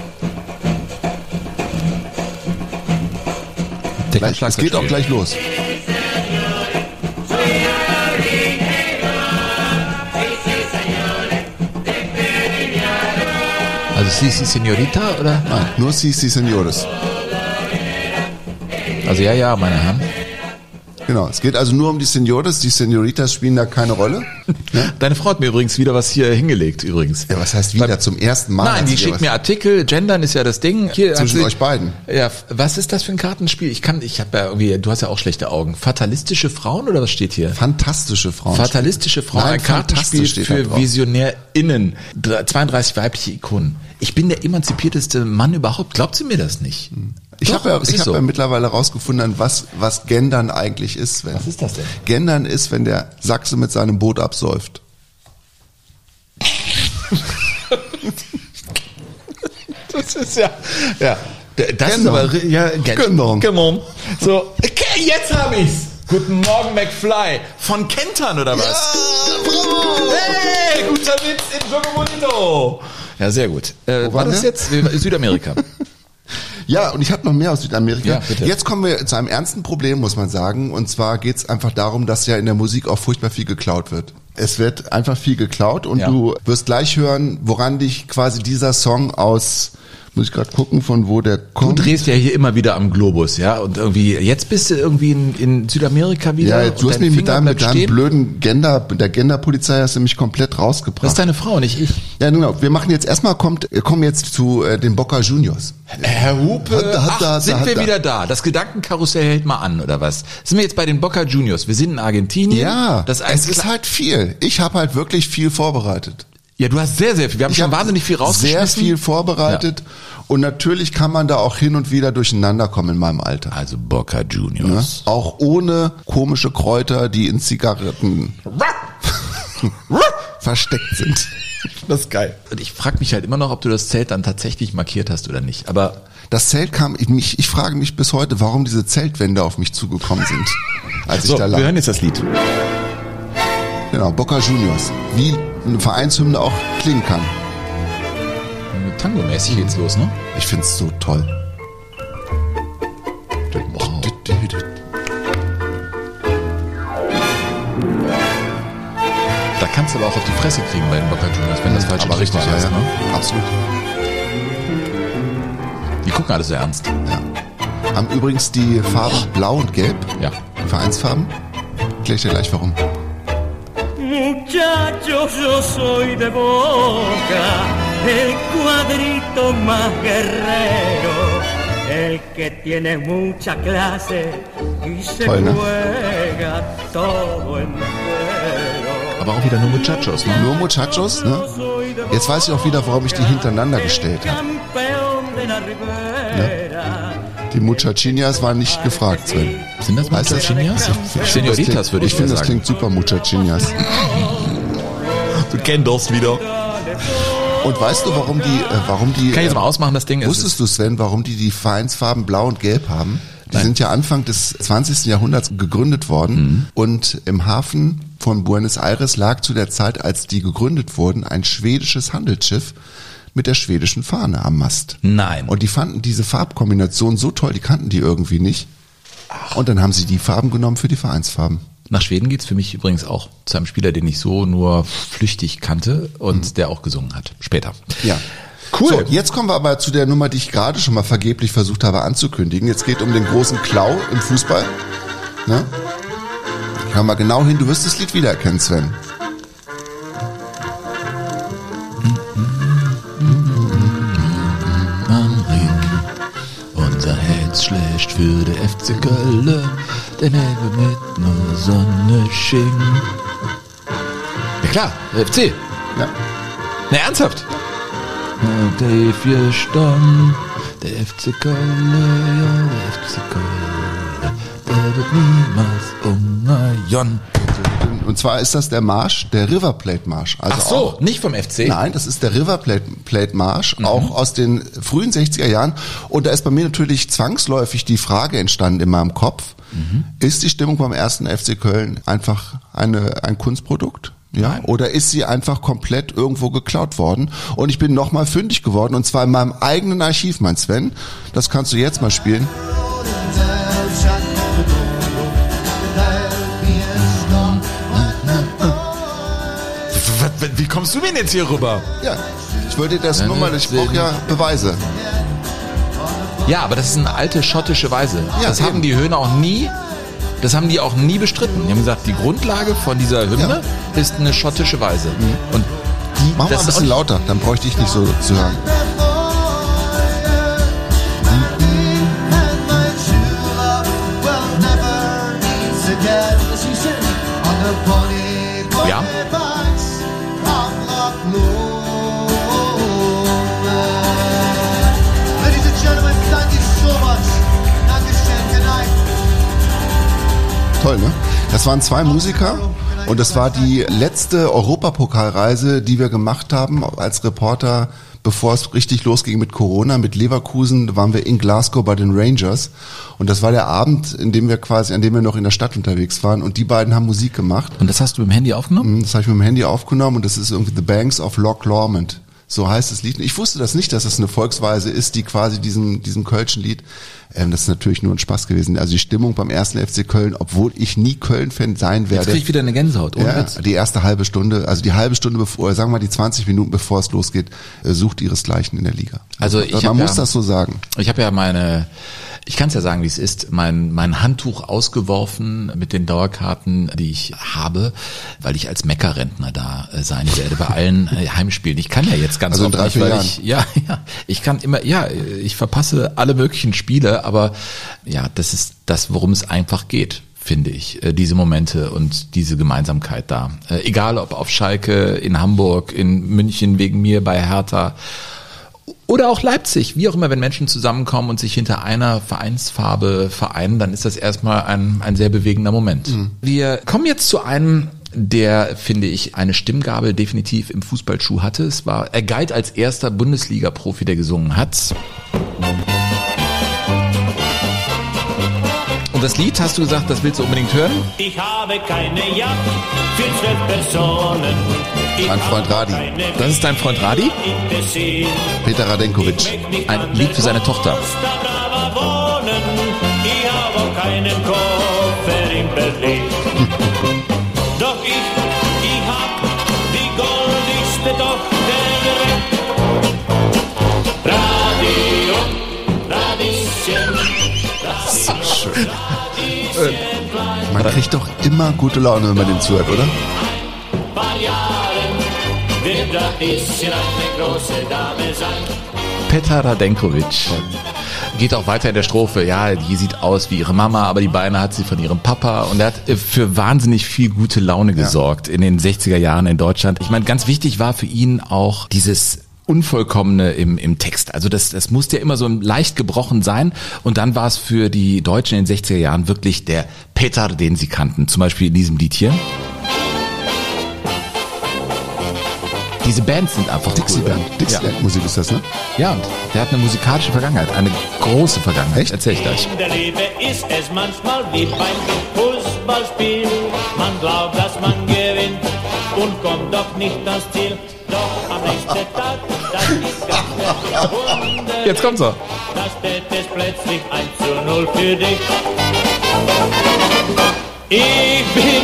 Es geht auch gleich los. Also Sie, Señorita, oder? Nein, nur Si Señores. Also ja, meine Herren. Genau, es geht also nur um die Señores. Die Señoritas spielen da keine Rolle. Ne? Deine Frau hat mir übrigens wieder was hier hingelegt, übrigens. Ja, was heißt wieder? Zum ersten Mal? Nein, die schickt mir Artikel, Gendern ist ja das Ding. Hier Zwischen hat sie- euch beiden. Ja, was ist das für ein Kartenspiel? Ich habe ja irgendwie, du hast ja auch schlechte Augen. Fatalistische Frauen oder was steht hier? Fantastische Frauen. Fatalistische Frauen, Nein, ein Kartenspiel fantastisch steht da für drauf. VisionärInnen. 32 weibliche Ikonen. Ich bin der emanzipierteste Mann überhaupt. Glaubt sie mir das nicht? Ich Doch, habe es ist hab so. ja mittlerweile rausgefunden, was Gendern eigentlich ist, Sven. Was ist das denn? Gendern ist, wenn der Sachse mit seinem Boot absäuft. Das ist ja. Das Genau. ist aber ja Genau. Genau. So, okay, jetzt hab ich's. Guten Morgen, McFly. Von Kentern oder was? Ja, bravo! Hey, guter Witz in Jogo Bonito. Ja, sehr gut. War waren das wir? jetzt Südamerika? Ja, und ich habe noch mehr aus Südamerika. Ja, bitte. Jetzt kommen wir zu einem ernsten Problem, muss man sagen. Und zwar geht's einfach darum, dass ja in der Musik auch furchtbar viel geklaut wird. Es wird einfach viel geklaut und Ja. du wirst gleich hören, woran dich quasi dieser Song aus, muss ich gerade gucken, von wo der Du kommt. drehst ja hier immer wieder am Globus, ja? Und irgendwie, jetzt bist du irgendwie in Südamerika wieder. Ja, und du hast dein mich mit Finger deinem bleibt stehen. blöden der Genderpolizei hast du mich komplett Das rausgebracht. ist deine Frau, nicht ich. Ja, genau. Wir machen jetzt erstmal kommen jetzt zu den Boca Juniors. Herr Hupe, sind wir da. wieder da? Das Gedankenkarussell hält mal an, oder was? Sind wir jetzt bei den Boca Juniors? Wir sind in Argentinien. Ja, das es ist halt viel. Ich habe halt wirklich viel vorbereitet. ja, du hast sehr, sehr viel. Wir haben Ich schon hab wahnsinnig viel rausgeschmissen. Sehr viel vorbereitet. Und natürlich kann man da auch hin und wieder durcheinander kommen in meinem Alter. Also Boca Ne? Juniors. Auch ohne komische Kräuter, die in Zigaretten versteckt sind. Das ist geil. Und ich frage mich halt immer noch, ob du das Zelt dann tatsächlich markiert hast oder nicht. Aber Das Zelt kam, ich frage mich bis heute, warum diese Zeltwände auf mich zugekommen sind, als ich so, da wir lag. hören jetzt das Lied. Genau, Boca Juniors. Wie eine Vereinshymne auch klingen kann. Tango-mäßig geht's los, ne? Ich find's so toll. Wow. Da kannst du aber auch auf die Fresse kriegen bei den Boca Juniors, wenn das falsch Aber richtig, interpretiert ja, ist, ja. ne? Absolut. Die gucken alles so ernst. Ja. Haben übrigens die Farben Blau und Gelb, Ja. die Vereinsfarben. Erklär ich dir gleich warum. Muchachos, yo soy de Boca, el cuadrito más guerrero, el que tiene mucha clase y se Toll, ne? juega todo entero. Aber auch wieder nur Muchachos, ne? Nur Muchachos, ne? Jetzt weiß ich auch wieder, warum ich die hintereinander gestellt habe. Campeón de la Ribera. Die Muchachinas waren nicht gefragt, Sven. Sind das Heißt das? Muchachinas? Das Senoritas würde ich finde, mal das sagen. klingt super, Muchachinas. Du kennst das wieder. Und weißt du, warum die Kann ich jetzt mal ausmachen, das Ding? wusstest du, Sven, warum die Vereinsfarben Blau und Gelb haben? Die sind ja Anfang des 20. Jahrhunderts gegründet worden und im Hafen von Buenos Aires lag zu der Zeit, als die gegründet wurden, ein schwedisches Handelsschiff mit der schwedischen Fahne am Mast. Nein. Und die fanden diese Farbkombination so toll, die kannten die irgendwie nicht. Und dann haben sie die Farben genommen für die Vereinsfarben. Nach Schweden geht's für mich übrigens auch zu einem Spieler, den ich so nur flüchtig kannte und der auch gesungen hat. Später. Ja. Cool. So, jetzt kommen wir aber zu der Nummer, die ich gerade schon mal vergeblich versucht habe anzukündigen. Jetzt geht um den großen Klau im Fußball. Ne? Hör mal genau hin, du wirst das Lied wiedererkennen, Sven. Unser Herz schlägt für den FC Köln, den Himmel mit nur Sonne schien. Ja klar, der FC. Ja. Na, ernsthaft? Der vier Stamm, der FC Köln, ja, der FC Köln, der wird niemals umgehen. Und zwar ist das der Marsch, der River Plate Marsch. Also Ach so, auch, nicht vom FC? Nein, das ist der River Plate Marsch, auch aus den frühen 60er Jahren. Und da ist bei mir natürlich zwangsläufig die Frage entstanden in meinem Kopf, ist die Stimmung beim ersten FC Köln einfach ein Kunstprodukt? Ja, Nein. oder ist sie einfach komplett irgendwo geklaut worden? Und ich bin nochmal fündig geworden, und zwar in meinem eigenen Archiv, mein Sven. Das kannst du jetzt mal spielen. Wie kommst du denn jetzt hier rüber? Ja, ich wollte das nur mal, ich brauche ja Beweise. Ja, aber das ist eine alte schottische Weise. Ja, das eben. haben die Höhner auch nie, bestritten. Die haben gesagt, die Grundlage von dieser Hymne ist eine schottische Weise. Und die, Mach mal ein bisschen lauter, dann bräuchte ich nicht so zu hören. Ja. Toll, ne? Das waren zwei Musiker und das war die letzte Europapokalreise, die wir gemacht haben als Reporter, bevor es richtig losging mit Corona, mit Leverkusen. Da waren wir in Glasgow bei den Rangers und das war der Abend, an dem wir noch in der Stadt unterwegs waren und die beiden haben Musik gemacht. Und das hast du mit dem Handy aufgenommen? Das habe ich mit dem Handy aufgenommen und das ist irgendwie The Banks of Loch Lomond. So heißt das Lied. Ich wusste das nicht, dass das eine Volksweise ist, die quasi diesem Kölschen Lied. Das ist natürlich nur ein Spaß gewesen. Also die Stimmung beim ersten FC Köln, obwohl ich nie Köln-Fan sein werde. Jetzt krieg ich wieder eine Gänsehaut. Ohne Ja, Witz. die erste halbe Stunde, also die halbe Stunde bevor, sagen wir mal die 20 Minuten bevor es losgeht, sucht ihresgleichen in der Liga. Also Man muss das so sagen. Ich habe ja ich kann es ja sagen, wie es ist, mein Handtuch ausgeworfen mit den Dauerkarten, die ich habe, weil ich als Meckerrentner da sein werde bei allen Heimspielen. Ich kann ja jetzt ganz Also in oft 3-4 nicht, weil Jahren. ich kann immer, ich verpasse alle möglichen Spiele, aber ja, das ist das, worum es einfach geht, finde ich, diese Momente und diese Gemeinsamkeit da. Egal ob auf Schalke, in Hamburg, in München wegen mir, bei Hertha oder auch Leipzig, wie auch immer, wenn Menschen zusammenkommen und sich hinter einer Vereinsfarbe vereinen, dann ist das erstmal ein sehr bewegender Moment. Wir kommen jetzt zu einem, der, finde ich, eine Stimmgabel definitiv im Fußballschuh hatte. Er galt als erster Bundesliga-Profi, der gesungen hat. Und das Lied, hast du gesagt, das willst du unbedingt hören? Ich habe keine Yacht für 12 Personen. Mein Freund Radi. Das ist dein Freund Radi? Peter Radenkovic. Ein Lied für seine Tochter. Ich habe auch keinen Koffer in Berlin. Doch ich hab die goldigste Tochter der Welt. Radio, Radieschen. Man kriegt doch immer gute Laune, wenn man dem zuhört, oder? Petar Radenkovic geht auch weiter in der Strophe. Ja, die sieht aus wie ihre Mama, aber die Beine hat sie von ihrem Papa. Und er hat für wahnsinnig viel gute Laune gesorgt in den 60er Jahren in Deutschland. Ich meine, ganz wichtig war für ihn auch dieses Unvollkommene im Text. Also das musste ja immer so leicht gebrochen sein. Und dann war es für die Deutschen in den 60er Jahren wirklich der Petar, den sie kannten. Zum Beispiel in diesem Lied hier. Diese Bands sind einfach Dixieland. cool. Dixieland-Musik ist das, ne? Ja, und der hat eine musikalische Vergangenheit, eine große Vergangenheit. Echt? Erzähl ich gleich. In der Liebe ist es manchmal wie beim Fußballspiel. Man glaubt, dass man gewinnt und kommt doch nicht ans Ziel. Doch am nächsten Tag, das ist ganz verwunderlich. Jetzt kommt's doch. Da steht es plötzlich 1:0 für dich. Ich bin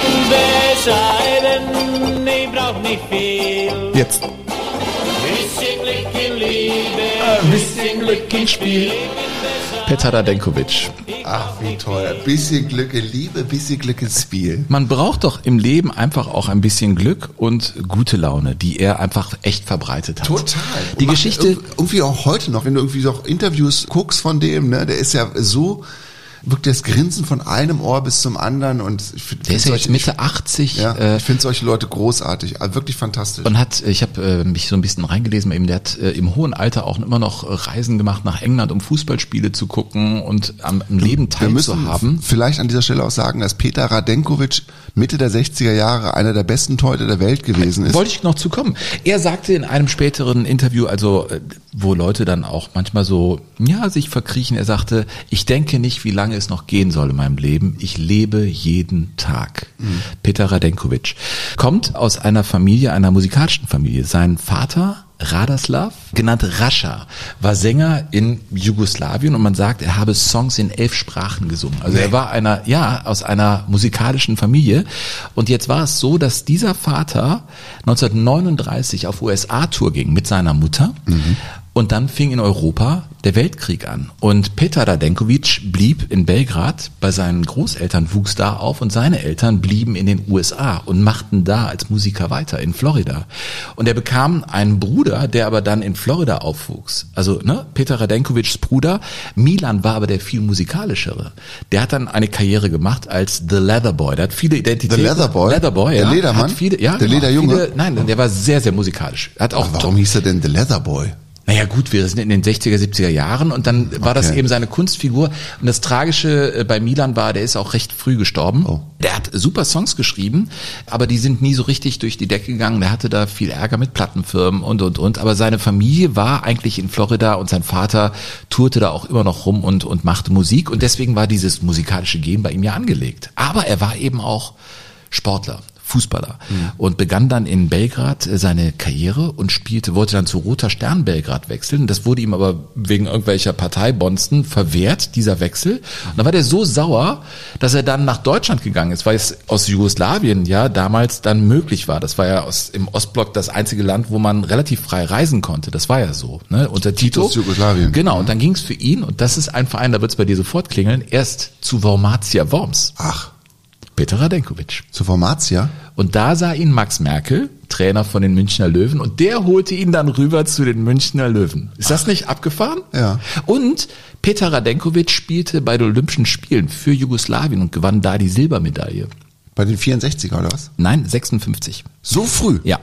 bescheiden, ich brauch nicht viel. Jetzt. Bisschen Glück in Liebe, bisschen Glück im Spiel. Petar Radenković. Ach, wie toll. Bisschen Glück in Liebe, bisschen Glück ins Spiel. Man braucht doch im Leben einfach auch ein bisschen Glück und gute Laune, die er einfach echt verbreitet hat. Total. Die Und Geschichte irgendwie auch heute noch, wenn du irgendwie so Interviews guckst von dem, ne, der ist ja so, wirklich das Grinsen von einem Ohr bis zum anderen und der ist ja jetzt Mitte 80. Ja, ich finde solche Leute großartig, also wirklich fantastisch. Und ich habe mich so ein bisschen reingelesen bei ihm, der hat im hohen Alter auch immer noch Reisen gemacht nach England, um Fußballspiele zu gucken und am Leben teilzuhaben. Vielleicht an dieser Stelle auch sagen, dass Petar Radenković Mitte der 60er Jahre einer der besten Torhüter der Welt gewesen ist. Wollte ich noch zu kommen. Er sagte in einem späteren Interview, also wo Leute dann auch manchmal so, ja, sich verkriechen, er sagte, ich denke nicht, wie lange es noch gehen soll in meinem Leben. Ich lebe jeden Tag. Petar Radenković kommt aus einer Familie, einer musikalischen Familie. Sein Vater, Radoslav, genannt Rascha, war Sänger in Jugoslawien und man sagt, er habe Songs in 11 Sprachen gesungen. Also er war aus einer musikalischen Familie. Und jetzt war es so, dass dieser Vater 1939 auf USA-Tour ging mit seiner Mutter. Und dann fing in Europa der Weltkrieg an. Und Petar Radenković blieb in Belgrad, bei seinen Großeltern wuchs da auf und seine Eltern blieben in den USA und machten da als Musiker weiter in Florida. Und er bekam einen Bruder, der aber dann in Florida aufwuchs. Also Petar Radenkovićs Bruder, Milan war aber der viel musikalischere. Der hat dann eine Karriere gemacht als The Leather Boy. Der hat viele Identitäten. The Leather Boy? Der der Ledermann? Der Lederjunge? Nein, der war sehr, sehr musikalisch. Hat auch warum hieß er denn The Leather Boy? Naja gut, wir sind in den 60er, 70er Jahren und dann war das eben seine Kunstfigur. Und das Tragische bei Milan war, der ist auch recht früh gestorben. Oh. Der hat super Songs geschrieben, aber die sind nie so richtig durch die Decke gegangen. Der hatte da viel Ärger mit Plattenfirmen und. Aber seine Familie war eigentlich in Florida und sein Vater tourte da auch immer noch rum und machte Musik. Und deswegen war dieses musikalische Gen bei ihm ja angelegt. Aber er war eben auch Sportler. Fußballer und begann dann in Belgrad seine Karriere und wollte dann zu Roter Stern Belgrad wechseln. Das wurde ihm aber wegen irgendwelcher Parteibonzen verwehrt, dieser Wechsel. Und dann war der so sauer, dass er dann nach Deutschland gegangen ist, weil es aus Jugoslawien ja damals dann möglich war. Das war ja im Ostblock das einzige Land, wo man relativ frei reisen konnte. Das war ja so, unter Tito. Jugoslawien. Genau, und dann ging es für ihn, und das ist ein Verein, da wird es bei dir sofort klingeln, erst zu Wormatia Worms. Ach. Petar Radenković. Zu Wormatia? Und da sah ihn Max Merkel, Trainer von den Münchner Löwen, und der holte ihn dann rüber zu den Münchner Löwen. Ist das nicht abgefahren? Ja. Und Petar Radenković spielte bei den Olympischen Spielen für Jugoslawien und gewann da die Silbermedaille. Bei den 64er oder was? Nein, 56. So früh? Ja,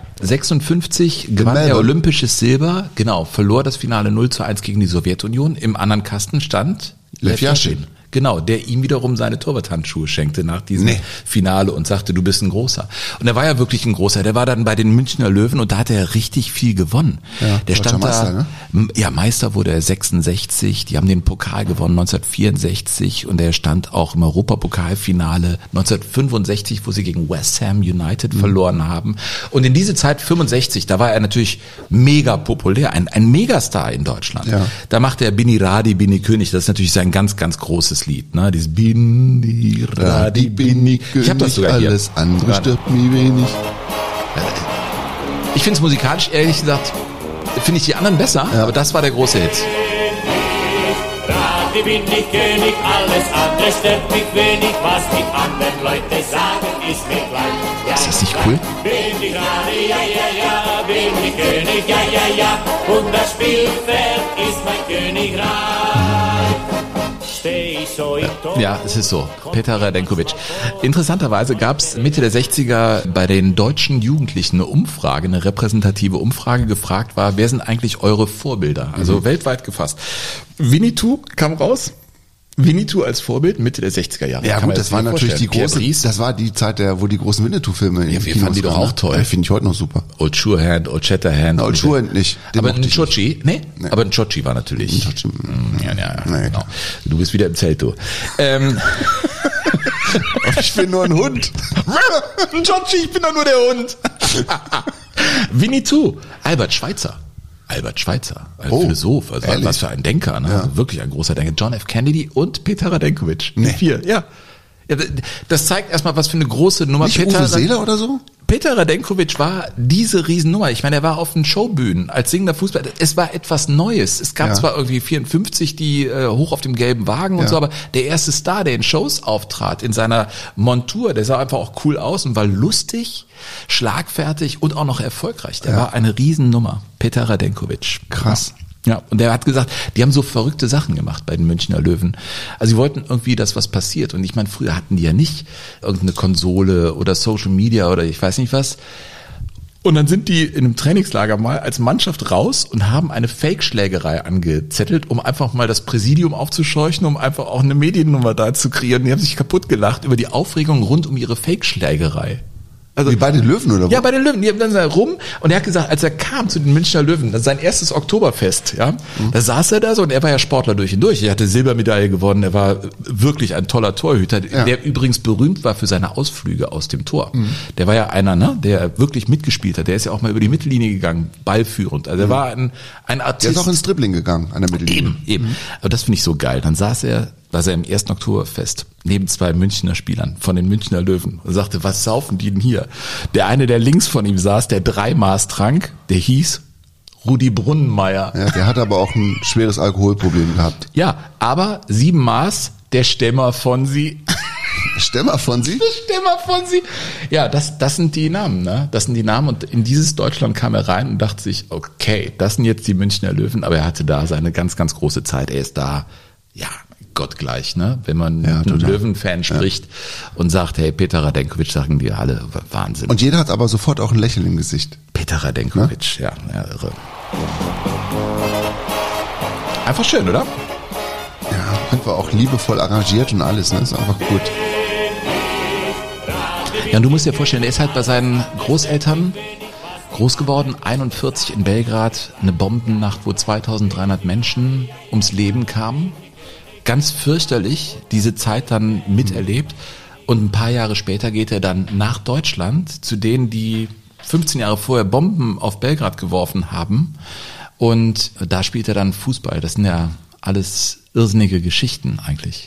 56 gewann er olympisches Silber, genau, verlor das Finale 0:1 gegen die Sowjetunion. Im anderen Kasten stand Lev Yashin. Genau, der ihm wiederum seine Torwarthandschuhe schenkte nach diesem Finale und sagte, du bist ein Großer. Und er war ja wirklich ein Großer. Der war dann bei den Münchner Löwen und da hat er richtig viel gewonnen. Ja, der stand Meister, da, Ja, Meister wurde er 66. Die haben den Pokal gewonnen 1964 und er stand auch im Europapokalfinale 1965, wo sie gegen West Ham United verloren haben. Und in diese Zeit 65, da war er natürlich mega populär, ein Megastar in Deutschland. Ja. Da machte er Bini Radi, Bini König. Das ist natürlich sein ganz, ganz großes Lied, dieses Bini Radi, Bini König. Ich habe das sogar hier. Alles andere stirbt mir wenig. Ich finde es musikalisch, ehrlich gesagt, finde ich die anderen besser, aber das war der große Hit. Radi bin ich König, alles andere stört mich wenig, was die anderen Leute sagen, ist mir gleich. Ist das nicht cool? Bin ich Radi, ja, bin ich König, ja, und das Spielfeld ist mein Königreich. Ja, es ist so. Petar Radenković. Interessanterweise gab es Mitte der 60er bei den deutschen Jugendlichen eine Umfrage, eine repräsentative Umfrage, gefragt war, wer sind eigentlich eure Vorbilder? Also weltweit gefasst. Winnetou kam raus. Winnetou als Vorbild Mitte der 60er Jahre. Ja gut, das war natürlich die große, das war die Zeit, wo die großen Winnetou-Filme wir fanden die doch auch toll. Ja, finde ich heute noch super. Old Surehand, Old Shatterhand. Old Surehand nicht. Aber ein Chochi, aber ein Chochi war natürlich. Ja, genau. Du bist wieder im Zelt, du. Ich bin nur ein Hund. Ein Chochi, ich bin doch nur der Hund. Winnetou, Albert Schweitzer, ein Philosoph, also was für ein Denker, also wirklich ein großer Denker. John F. Kennedy und Petar Radenković. 4, ja. Ja, das zeigt erstmal, was für eine große Nummer. Nicht Uwe Seeler oder so? Peter Radenkovic war diese Riesennummer. Ich meine, er war auf den Showbühnen als singender Fußballer. Es war etwas Neues. Es gab zwar irgendwie 54, die hoch auf dem gelben Wagen und so, aber der erste Star, der in Shows auftrat, in seiner Montur, der sah einfach auch cool aus und war lustig, schlagfertig und auch noch erfolgreich. Der war eine Riesennummer. Peter Radenkovic. Krass. Ja, und der hat gesagt, die haben so verrückte Sachen gemacht bei den Münchner Löwen. Also sie wollten irgendwie, dass was passiert. Und ich meine, früher hatten die ja nicht irgendeine Konsole oder Social Media oder ich weiß nicht was. Und dann sind die in einem Trainingslager mal als Mannschaft raus und haben eine Fake-Schlägerei angezettelt, um einfach mal das Präsidium aufzuscheuchen, um einfach auch eine Mediennummer da zu kreieren. Die haben sich kaputt gelacht über die Aufregung rund um ihre Fake-Schlägerei. Also, wie bei den Löwen, oder? Ja, bei den Löwen. Die haben dann rum und er hat gesagt, als er kam zu den Münchner Löwen, das ist sein erstes Oktoberfest, da saß er da so und er war ja Sportler durch und durch. Er hatte Silbermedaille gewonnen, er war wirklich ein toller Torhüter, der übrigens berühmt war für seine Ausflüge aus dem Tor. Der war ja einer, der wirklich mitgespielt hat. Der ist ja auch mal über die Mittellinie gegangen, ballführend. Also er war ein Artist. Der ist auch ins Dribbling gegangen an der Mittellinie. Eben. Aber das finde ich so geil. Dann saß er im 1. Oktoberfest neben zwei Münchner Spielern von den Münchner Löwen und sagte, was saufen die denn hier? Der eine, der links von ihm saß, der 3 Maß trank, der hieß Rudi Brunnenmeier. Ja, der hat aber auch ein schweres Alkoholproblem gehabt. Ja, aber 7 Maß, der Stemmer von sie. Stemmer von sie? Stemmer von sie. Ja, das sind die Namen, ne? Das sind die Namen und in dieses Deutschland kam er rein und dachte sich, okay, das sind jetzt die Münchner Löwen, aber er hatte da seine ganz, ganz große Zeit. Er ist da, gottgleich, ne? Wenn man mit einem Löwen-Fan spricht und sagt, hey, Peter Radenkovic, sagen die alle, Wahnsinn. Und jeder hat aber sofort auch ein Lächeln im Gesicht. Peter Radenkovic, ja, irre. Einfach schön, oder? Ja, einfach auch liebevoll arrangiert und alles, ne? Ist einfach gut. Ja, und du musst dir vorstellen, er ist halt bei seinen Großeltern groß geworden, 41 in Belgrad, eine Bombennacht, wo 2300 Menschen ums Leben kamen. Ganz fürchterlich diese Zeit dann miterlebt und ein paar Jahre später geht er dann nach Deutschland zu denen, die 15 Jahre vorher Bomben auf Belgrad geworfen haben und da spielt er dann Fußball. Das sind ja alles irrsinnige Geschichten eigentlich.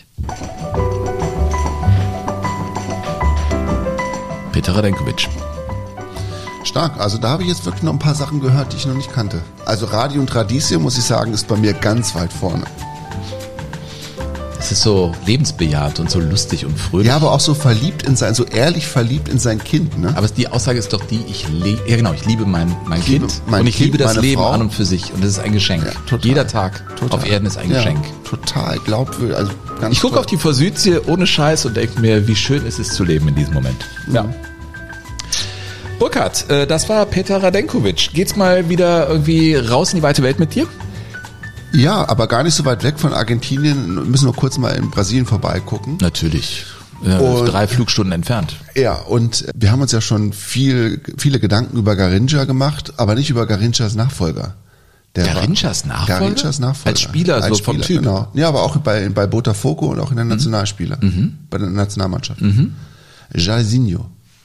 Peter Radenkovic. Stark, also da habe ich jetzt wirklich noch ein paar Sachen gehört, die ich noch nicht kannte. Also Radio und Radieschen, muss ich sagen, ist bei mir ganz weit vorne. Es ist so lebensbejahend und so lustig und fröhlich. Ja, aber auch so so ehrlich verliebt in sein Kind, ne? Aber die Aussage ist doch die, ich liebe mein Kind und ich liebe das Leben Frau. An und für sich und das ist ein Geschenk. Ja, total, Jeder Tag auf Erden ist ein Geschenk. Total glaubwürdig, also ganz Ich gucke auf die Vorsüdsie ohne Scheiß und denke mir, wie schön ist es zu leben in diesem Moment. Ja. Burkhard, das war Peter Radenkovic. Geht's mal wieder irgendwie raus in die weite Welt mit dir? Ja, aber gar nicht so weit weg von Argentinien. Wir müssen nur kurz mal in Brasilien vorbeigucken. Natürlich. 3 Flugstunden entfernt. Ja, und wir haben uns ja schon viele Gedanken über Garrincha gemacht, aber nicht über Garrinchas Nachfolger. Garrinchas Nachfolger? Als Spieler, so vom Typ. Genau. Ja, aber auch bei Botafogo und auch in der Nationalspieler. Bei der Nationalmannschaft. Jairzinho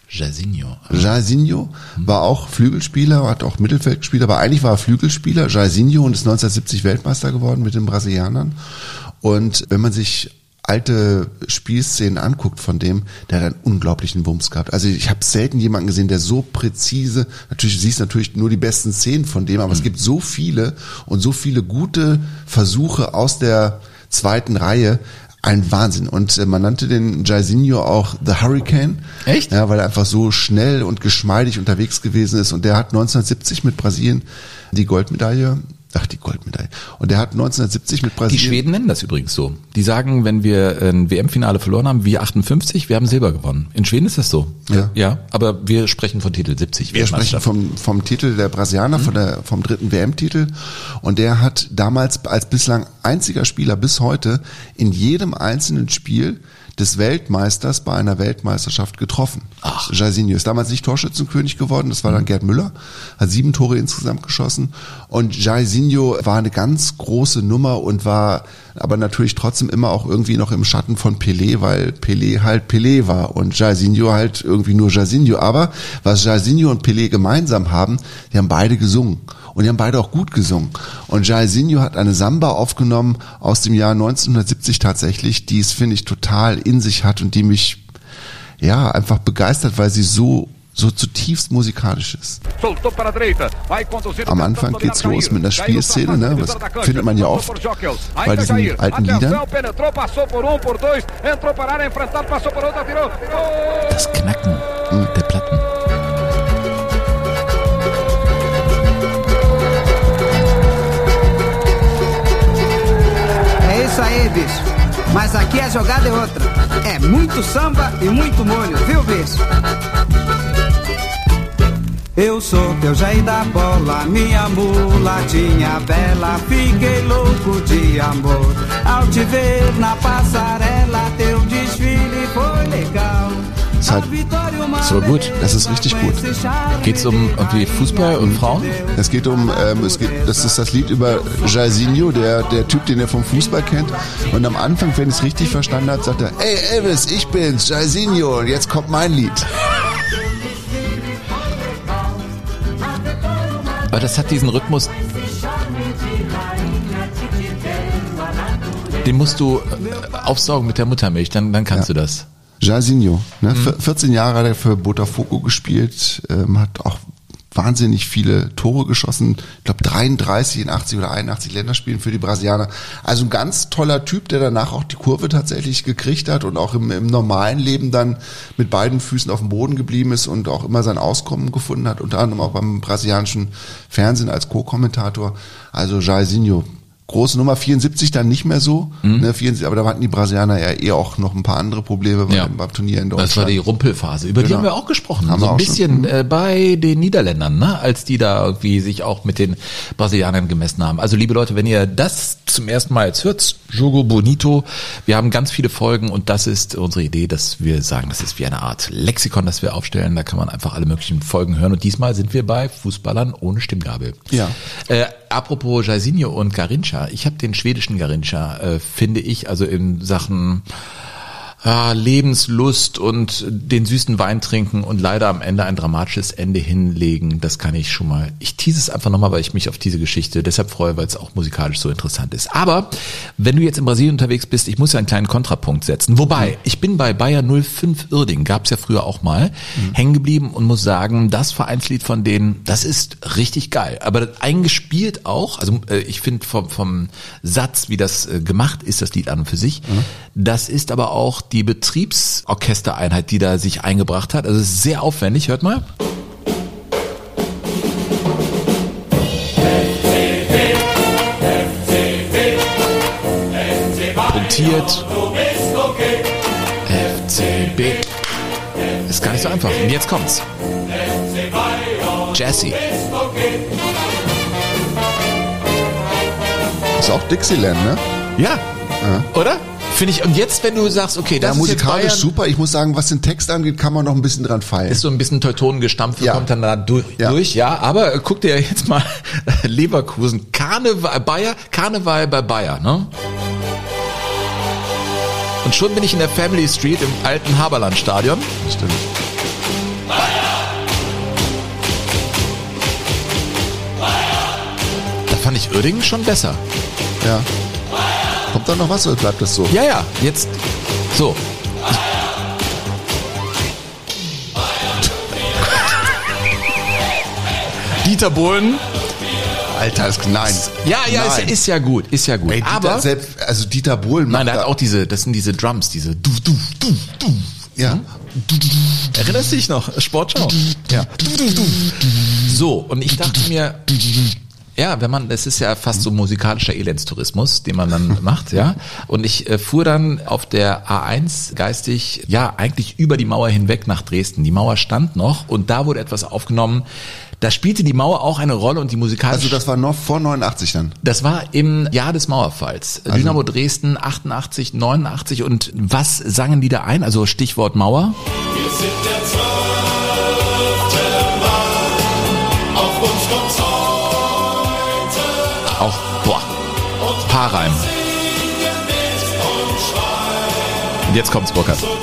war auch Flügelspieler, hat auch Mittelfeld gespielt, aber eigentlich war er Flügelspieler, Jairzinho, und ist 1970 Weltmeister geworden mit den Brasilianern. Und wenn man sich alte Spielszenen anguckt von dem, der hat einen unglaublichen Wumms gehabt. Also ich habe selten jemanden gesehen, der so präzise, natürlich siehst du natürlich nur die besten Szenen von dem, aber es gibt so viele und so viele gute Versuche aus der zweiten Reihe. Ein Wahnsinn. Und man nannte den Jairzinho auch The Hurricane. Echt? Ja, weil er einfach so schnell und geschmeidig unterwegs gewesen ist. Und der hat 1970 mit Brasilien die Goldmedaille. Und der hat 1970 mit Brasilien... Die Schweden nennen das übrigens so. Die sagen, wenn wir ein WM-Finale verloren haben, wie 58, wir haben Silber gewonnen. In Schweden ist das so. Ja, aber wir sprechen von Titel 70. Wir sprechen vom Titel der Brasilianer, vom 3. WM-Titel. Und der hat damals als bislang einziger Spieler bis heute in jedem einzelnen Spiel des Weltmeisters bei einer Weltmeisterschaft getroffen. Jairzinho ist damals nicht Torschützenkönig geworden, das war dann Gerd Müller, hat 7 Tore insgesamt geschossen und Jairzinho war eine ganz große Nummer und war aber natürlich trotzdem immer auch irgendwie noch im Schatten von Pelé, weil Pelé halt Pelé war und Jairzinho halt irgendwie nur Jairzinho. Aber was Jairzinho und Pelé gemeinsam haben, die haben beide gesungen. Und die haben beide auch gut gesungen. Und Jairzinho hat eine Samba aufgenommen aus dem Jahr 1970 tatsächlich, die es, finde ich, total in sich hat und die mich einfach begeistert, weil sie so zutiefst musikalisch ist. Am Anfang geht's los mit einer Spielszene, ne? Das findet man ja oft bei diesen alten Liedern. Das Knacken der Platten. É isso aí, bicho. Mas aqui a jogada é outra. É muito samba e muito molho, viu, bicho? Eu sou teu Jair da bola, minha mulatinha bela. Fiquei louco de amor ao te ver na passarela. Teu desfile foi legal. Ist halt so gut. Das ist richtig gut. Geht's um irgendwie Fußball und Frauen? Es geht das ist das Lied über Jairzinho, der Typ, den er vom Fußball kennt. Und am Anfang, wenn ich es richtig verstanden habe, sagt er, ey Elvis, ich bin's, Jairzinho, und jetzt kommt mein Lied. Aber das hat diesen Rhythmus, den musst du aufsaugen mit der Muttermilch, dann kannst du das. Jairzinho, ne? 14 Jahre hat er für Botafogo gespielt, hat auch wahnsinnig viele Tore geschossen, ich glaube 33 in 80 oder 81 Länderspielen für die Brasilianer. Also ein ganz toller Typ, der danach auch die Kurve tatsächlich gekriegt hat und auch im normalen Leben dann mit beiden Füßen auf dem Boden geblieben ist und auch immer sein Auskommen gefunden hat, unter anderem auch beim brasilianischen Fernsehen als Co-Kommentator. Also Jairzinho, große Nummer, 74 dann nicht mehr so, ne, 74, aber da hatten die Brasilianer ja eher auch noch ein paar andere Probleme beim Turnier in Deutschland. Das war die Rumpelphase, über die haben wir auch gesprochen, haben so ein auch bisschen bei den Niederländern, ne, als die da irgendwie sich auch mit den Brasilianern gemessen haben. Also liebe Leute, wenn ihr das zum ersten Mal jetzt hört, Jogo Bonito, wir haben ganz viele Folgen und das ist unsere Idee, dass wir sagen, das ist wie eine Art Lexikon, das wir aufstellen, da kann man einfach alle möglichen Folgen hören und diesmal sind wir bei Fußballern ohne Stimmgabel. Ja. Apropos Jairzinho und Garrincha, ich habe den schwedischen Garrincha, finde ich, also in Sachen Lebenslust und den süßen Wein trinken und leider am Ende ein dramatisches Ende hinlegen, das kann ich schon mal, ich tease es einfach nochmal, weil ich mich auf diese Geschichte deshalb freue, weil es auch musikalisch so interessant ist. Aber wenn du jetzt in Brasilien unterwegs bist, ich muss ja einen kleinen Kontrapunkt setzen, wobei, ich bin bei Bayer 05 Uerdingen, gab's ja früher auch mal, hängen geblieben und muss sagen, das Vereinslied von denen, das ist richtig geil, aber eingespielt auch, also ich finde vom Satz, wie das gemacht ist, das Lied an und für sich, das ist aber auch die Betriebsorchestereinheit, die da sich eingebracht hat. Also es ist sehr aufwendig, hört mal. Punktiert. FCB. Ist gar nicht so einfach. Und jetzt kommt's. Jesse. Ist auch Dixieland, ne? Ja. Oder? Finde ich, und jetzt, wenn du sagst, okay, das ist musikalisch jetzt Bayern, super, ich muss sagen, was den Text angeht, kann man noch ein bisschen dran feilen. ist so ein bisschen Teutonengestampfe, kommt dann da durch, aber guck dir jetzt mal Leverkusen, Karneval bei Bayer, ne? Und schon bin ich in der Family Street im alten Haberland-Stadion. Stimmt. Da fand ich Uerdingen schon besser. Ja. Kommt da noch was oder bleibt das so? Ja, jetzt so. Dieter Bohlen. Alter, nein. Ja, ist ja gut. Ey, aber also Dieter Bohlen nein, der hat auch das sind diese Drums, diese du. Ja. Erinnerst du dich noch? Sportschau. Ja. So, und ich dachte mir, ja, es ist ja fast so musikalischer Elendstourismus, den man dann macht, ja. Und ich fuhr dann auf der A1 geistig, ja, eigentlich über die Mauer hinweg nach Dresden. Die Mauer stand noch und da wurde etwas aufgenommen. Da spielte die Mauer auch eine Rolle und die musikalische... Also das war noch vor 89 dann? Das war im Jahr des Mauerfalls. Also Dynamo Dresden 88, 89 und was sangen die da ein? Also Stichwort Mauer. Wir sind der 12. Mann, auf uns kommt's heute. Auch, Paarreim. Und jetzt kommt's, Burkhard. Ja,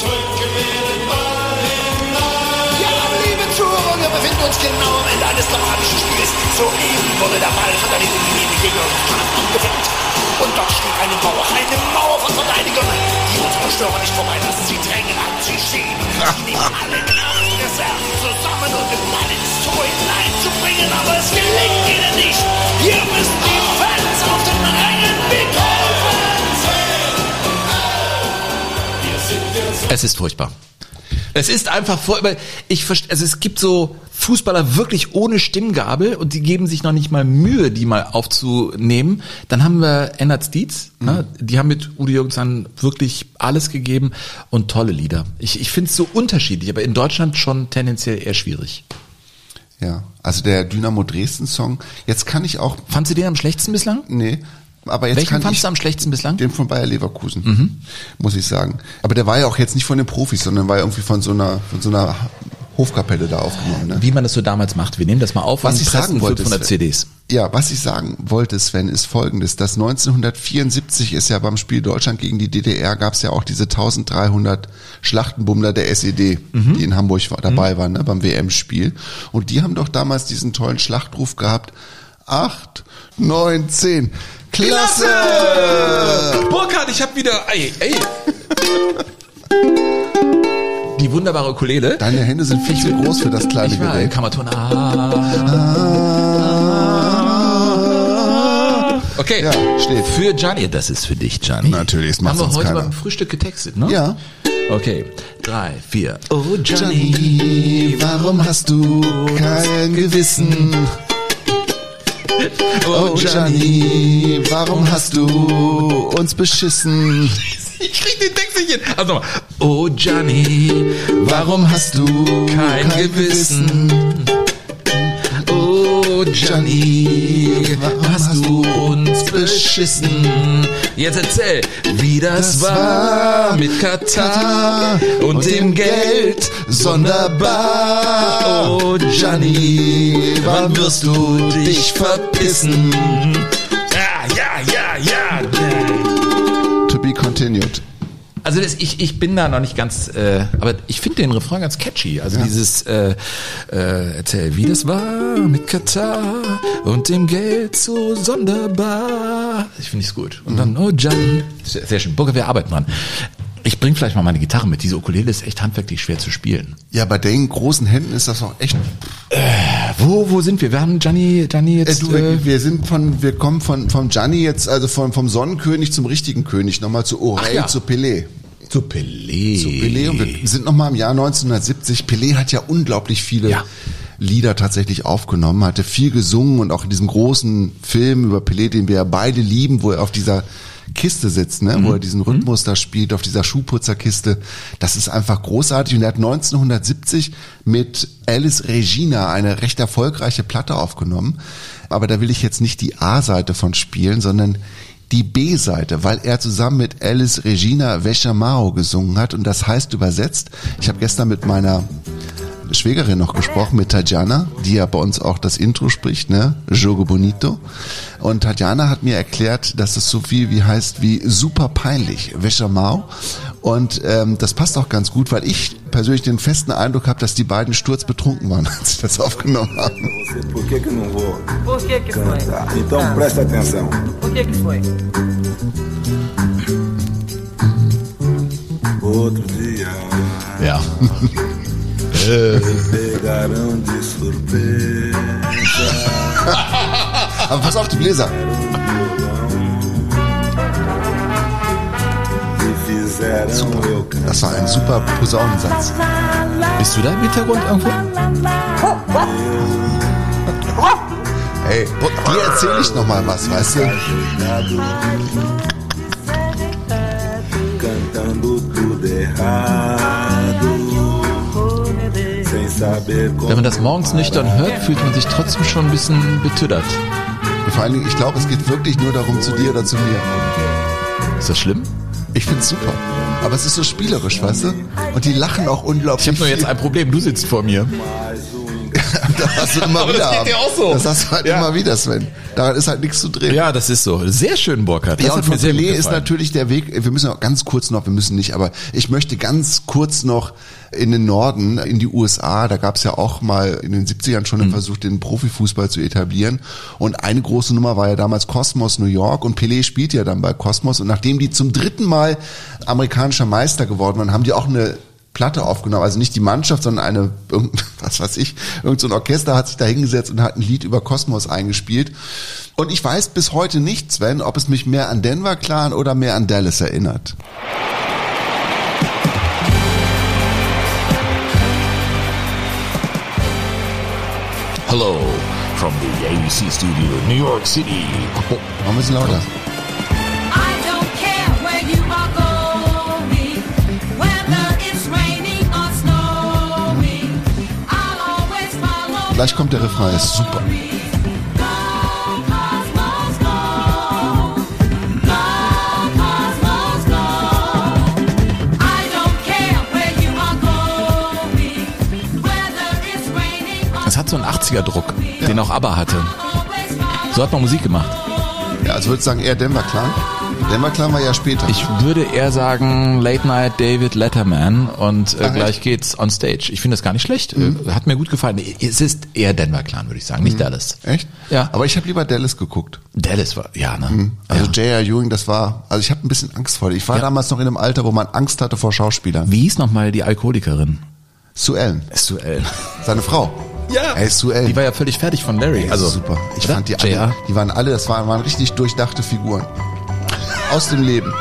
liebe Zuhörer, wir befinden uns genau am Ende eines dramatischen Spiels. Soeben wurde der Ball von der linken Gegnermannschaft abgefängt. Und dort steht eine Mauer von Verteidigern, die unsere Störer nicht vorbeilassen. Sie drängen an, sie schieben, sie nehmen alle Kraftreserven zusammen und den Ball ins Tor hineinzubringen. Aber es gelingt ihnen nicht. Hier müssen die Fans auf den Rängen mithelfen. Es ist furchtbar. Es ist einfach furchtbar. Also es gibt so Fußballer wirklich ohne Stimmgabel und die geben sich noch nicht mal Mühe, die mal aufzunehmen. Dann haben wir Ennard Dietz, ne? Die haben mit Udo Jürgens dann wirklich alles gegeben und tolle Lieder. Ich finde es so unterschiedlich, aber in Deutschland schon tendenziell eher schwierig. Ja, also der Dynamo Dresden Song, jetzt kann ich auch... Fandst du den am schlechtesten bislang? Nee. Aber jetzt Welchen fandst du am schlechtesten bislang? Den von Bayer Leverkusen, muss ich sagen. Aber der war ja auch jetzt nicht von den Profis, sondern war ja irgendwie von so einer Hofkapelle da aufgenommen. Ne? Wie man das so damals macht. Wir nehmen das mal auf und pressen 500 CDs. Ja, was ich sagen wollte, Sven, ist Folgendes. Das 1974 ist ja beim Spiel Deutschland gegen die DDR, gab es ja auch diese 1300 Schlachtenbummler der SED, die in Hamburg dabei waren, ne, beim WM-Spiel. Und die haben doch damals diesen tollen Schlachtruf gehabt, 8, 9, 10. Klasse! Burkhard, ich hab wieder... Ey. Die wunderbare Ukulele. Deine Hände sind viel zu groß für das kleine Gerät. Kammerton. Okay. Ja, steht. Für Gianni. Das ist für dich, Gianni. Natürlich, das macht Haben wir sonst heute keiner. beim Frühstück getextet, ne? Ja. Okay. 3, 4. Oh, Gianni, warum hast du kein Gewissen? Oh Gianni, warum hast du uns beschissen? Ich krieg den Text nicht hin. Also nochmal. Oh Gianni, warum hast du kein Gewissen? Oh Gianni, warum hast du uns beschissen? Jetzt erzähl, wie das war mit Katar und dem Geld sonderbar. Oh Gianni, wann wirst du dich verpissen? Ja. To be continued. Also ich bin da noch nicht ganz, aber ich finde den Refrain ganz catchy. Also dieses erzähl, wie das war mit Katar und dem Geld so sonderbar. Ich finde es gut. Und dann, oh Gianni. Sehr schön. Burger, wir arbeiten dran. Ich bringe vielleicht mal meine Gitarre mit. Diese Ukulele ist echt handwerklich schwer zu spielen. Ja, bei den großen Händen ist das auch echt... Wo sind wir? Wir haben Gianni jetzt... wir kommen vom Gianni jetzt, also vom Sonnenkönig zum richtigen König, nochmal zu Orel, zu Pelé. Zu Pelé. Und wir sind nochmal im Jahr 1970. Pelé hat ja unglaublich viele Lieder tatsächlich aufgenommen, hatte viel gesungen und auch in diesem großen Film über Pelé, den wir ja beide lieben, wo er auf dieser Kiste sitzt, ne, wo er diesen Rhythmus da spielt, auf dieser Schuhputzerkiste. Das ist einfach großartig. Und er hat 1970 mit Alice Regina eine recht erfolgreiche Platte aufgenommen. Aber da will ich jetzt nicht die A-Seite von spielen, sondern die B-Seite, weil er zusammen mit Alice Regina Veshamao gesungen hat. Und das heißt übersetzt, ich habe gestern mit meiner Schwägerin noch gesprochen, mit Tatjana, die ja bei uns auch das Intro spricht, ne? Jogo Bonito. Und Tatjana hat mir erklärt, dass es so viel wie heißt wie super peinlich, Veshamao. Und das passt auch ganz gut, weil ich persönlich den festen Eindruck habe, dass die beiden sturzbetrunken waren, als sie das aufgenommen haben. Por que que não vou Por que que foi? cantar? Então presta atenção. Por que foi? Outro dia Ja. pegaram de surpresa. Aber pass auf, die Bläser. Das war ein super Posaunensatz. Bist du da im Hintergrund irgendwo? Hey, dir erzähle ich noch mal was, weißt du? Cantando tudo errado, sem Wenn man das morgens nüchtern hört, fühlt man sich trotzdem schon ein bisschen betüddert. Und vor allen Dingen, ich glaube, es geht wirklich nur darum, zu dir oder zu mir. Ist das schlimm? Ich find's super. Aber es ist so spielerisch, weißt du? Und die lachen auch unglaublich. Ich habe nur jetzt ein Problem, du sitzt vor mir. Das hast du immer aber wieder. Das geht dir auch so. Das hast du halt immer wieder, Sven. Daran ist halt nichts zu drehen. Ja, das ist so. Sehr schön, Burkhard. Ja, und von Pelé ist natürlich der Weg, wir müssen auch ganz kurz noch, wir müssen nicht, aber ich möchte ganz kurz noch in den Norden, in die USA, da gab es ja auch mal in den 70ern schon einen Versuch, den Profifußball zu etablieren. Und eine große Nummer war ja damals Cosmos New York und Pelé spielt ja dann bei Cosmos. Und nachdem die zum 3. Mal amerikanischer Meister geworden waren, haben die auch eine Platte aufgenommen, also nicht die Mannschaft, sondern irgend so ein Orchester hat sich da hingesetzt und hat ein Lied über Kosmos eingespielt. Und ich weiß bis heute nicht, Sven, ob es mich mehr an Denver Clan oder mehr an Dallas erinnert. Hello from the ABC Studio in New York City. Mach ein bisschen lauter. Gleich kommt der Refrain, ist super. Es hat so einen 80er-Druck, den auch ABBA hatte. So hat man Musik gemacht. Ja, also würde ich sagen eher Denver Clan. Denver Clan war ja später. Ich würde eher sagen Late Night David Letterman und gleich geht's on stage. Ich finde das gar nicht schlecht. Hat mir gut gefallen. Es ist eher Denver Clan, würde ich sagen, nicht Dallas. Echt? Ja. Aber ich habe lieber Dallas geguckt. Dallas war, ja, ne? Also J.R. Ewing, das war, also ich habe ein bisschen Angst vor. Ich war damals noch in einem Alter, wo man Angst hatte vor Schauspielern. Wie hieß nochmal die Alkoholikerin? Sue Ellen. Sue Ellen. Seine Frau. Ja. Ey, Sue Ellen. Die war ja völlig fertig von Larry. Also super. Ich fand die alle, die waren alle, das waren richtig durchdachte Figuren. Aus dem Leben.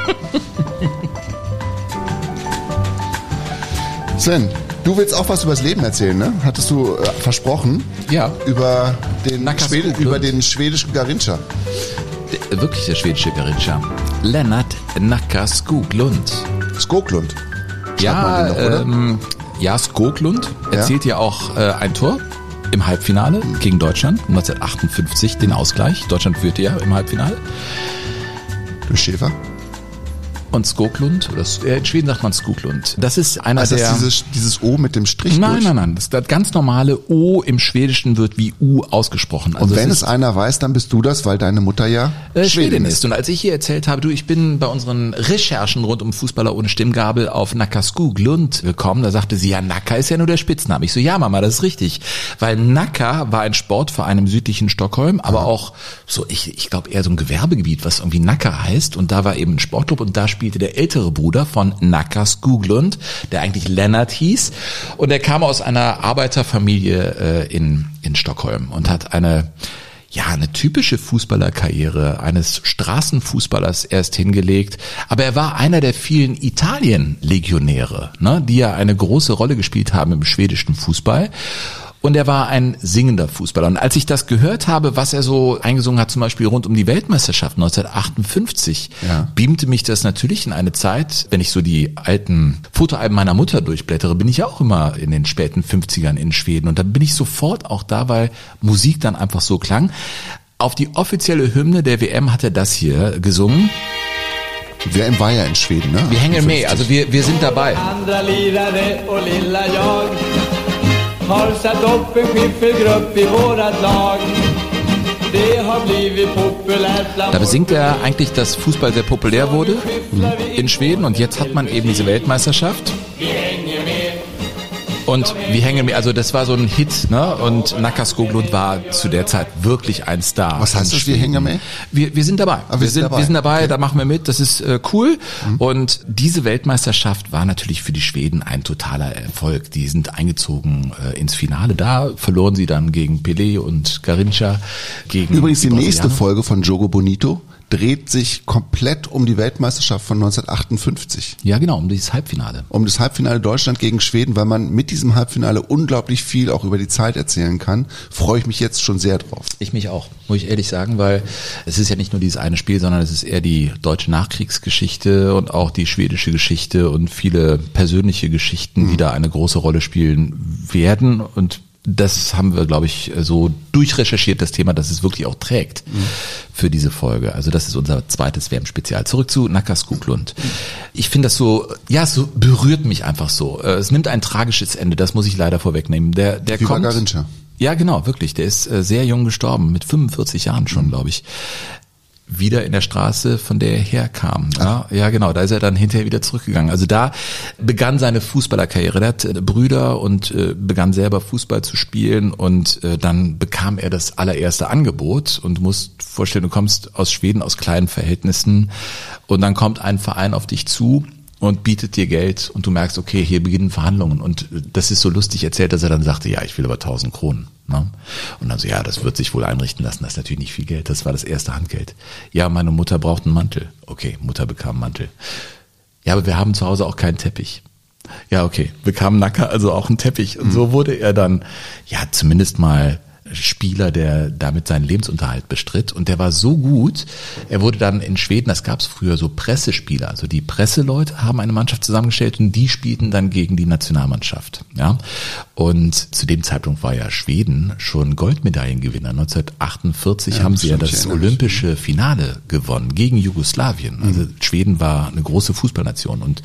Sven, du willst auch was über das Leben erzählen, ne? Hattest du versprochen? Ja. Über den schwedischen Garincha. Wirklich der schwedische Garincha. Lennart Nacka Skoglund. Skoglund? Ja, Skoglund erzielt ja auch ein Tor im Halbfinale gegen Deutschland 1958, den Ausgleich. Deutschland führte ja im Halbfinale. Durch Schäfer? Und Skoglund, in Schweden sagt man Skoglund. Das ist einer der... Also dieses O mit dem Strich Nein. Das ganz normale O im Schwedischen wird wie U ausgesprochen. Also und wenn es einer weiß, dann bist du das, weil deine Mutter ja Schwedin ist. Und als ich hier erzählt habe, ich bin bei unseren Recherchen rund um Fußballer ohne Stimmgabel auf Nacka Skoglund gekommen, da sagte sie, ja, Nacka ist ja nur der Spitzname. Ich so, ja Mama, das ist richtig. Weil Nacka war ein Sportverein im südlichen Stockholm, aber auch so, ich glaube eher so ein Gewerbegebiet, was irgendwie Nacka heißt. Und da war eben ein Sportclub und da spielte der ältere Bruder von Nacka Skoglund, der eigentlich Lennart hieß. Und er kam aus einer Arbeiterfamilie in Stockholm und hat eine typische Fußballerkarriere eines Straßenfußballers erst hingelegt. Aber er war einer der vielen Italien-Legionäre, ne, die ja eine große Rolle gespielt haben im schwedischen Fußball. Und er war ein singender Fußballer. Und als ich das gehört habe, was er so eingesungen hat, zum Beispiel rund um die Weltmeisterschaft 1958, beamte mich das natürlich in eine Zeit, wenn ich so die alten Fotoalben meiner Mutter durchblättere, bin ich ja auch immer in den späten 50ern in Schweden. Und da bin ich sofort auch da, weil Musik dann einfach so klang. Auf die offizielle Hymne der WM hat er das hier gesungen. Die WM war ja in Schweden, ne? Wir hängen mit, also wir sind dabei. Har satt upp en skiffelgrupp i vårat lag. Det har blivit populärt. Da besingt er eigentlich, dass Fußball sehr populär wurde in Schweden und jetzt hat man eben diese Weltmeisterschaft. Und wir hängen mir, also das war so ein Hit, ne? Und Nacka Skoglund war zu der Zeit wirklich ein Star. Was heißt das, wir hängen mit? Wir sind dabei. Wir sind dabei, okay. Da machen wir mit, das ist cool. Und diese Weltmeisterschaft war natürlich für die Schweden ein totaler Erfolg. Die sind eingezogen ins Finale. Da verloren sie dann gegen Pelé und Garincha. Übrigens die nächste Folge von Jogo Bonito, dreht sich komplett um die Weltmeisterschaft von 1958. Ja, genau, um dieses Halbfinale. Um das Halbfinale Deutschland gegen Schweden, weil man mit diesem Halbfinale unglaublich viel auch über die Zeit erzählen kann. Freue ich mich jetzt schon sehr drauf. Ich mich auch, muss ich ehrlich sagen, weil es ist ja nicht nur dieses eine Spiel, sondern es ist eher die deutsche Nachkriegsgeschichte und auch die schwedische Geschichte und viele persönliche Geschichten, die da eine große Rolle spielen werden. Und das haben wir, glaube ich, so durchrecherchiert, das Thema, dass es wirklich auch trägt für diese Folge. Also das ist unser zweites WM-Spezial. Zurück zu Nacka Skoglund. Ich finde das so, ja, es so berührt mich einfach so. Es nimmt ein tragisches Ende, das muss ich leider vorwegnehmen. Der kommt. Garincha. Ja, genau, wirklich. Der ist sehr jung gestorben, mit 45 Jahren schon, glaube ich. Wieder in der Straße, von der er herkam. Ja, genau, da ist er dann hinterher wieder zurückgegangen. Also da begann seine Fußballerkarriere. Er hat Brüder und begann selber Fußball zu spielen und dann bekam er das allererste Angebot und musst vorstellen, du kommst aus Schweden, aus kleinen Verhältnissen und dann kommt ein Verein auf dich zu und bietet dir Geld und du merkst, okay, hier beginnen Verhandlungen und das ist so lustig erzählt, dass er dann sagte, ja, ich will aber 1000 Kronen. Ne? Und dann so, ja, das wird sich wohl einrichten lassen, das ist natürlich nicht viel Geld, das war das erste Handgeld. Ja, meine Mutter braucht einen Mantel. Okay, Mutter bekam einen Mantel. Ja, aber wir haben zu Hause auch keinen Teppich. Ja, okay, bekam Nacka also auch einen Teppich und so wurde er dann, ja, zumindest mal Spieler, der damit seinen Lebensunterhalt bestritt und der war so gut, er wurde dann in Schweden, das gab es früher, so Pressespieler, also die Presseleute haben eine Mannschaft zusammengestellt und die spielten dann gegen die Nationalmannschaft, ja, und zu dem Zeitpunkt war ja Schweden schon Goldmedaillengewinner, 1948 haben sie ja das olympische Finale gewonnen gegen Jugoslawien, also Schweden war eine große Fußballnation und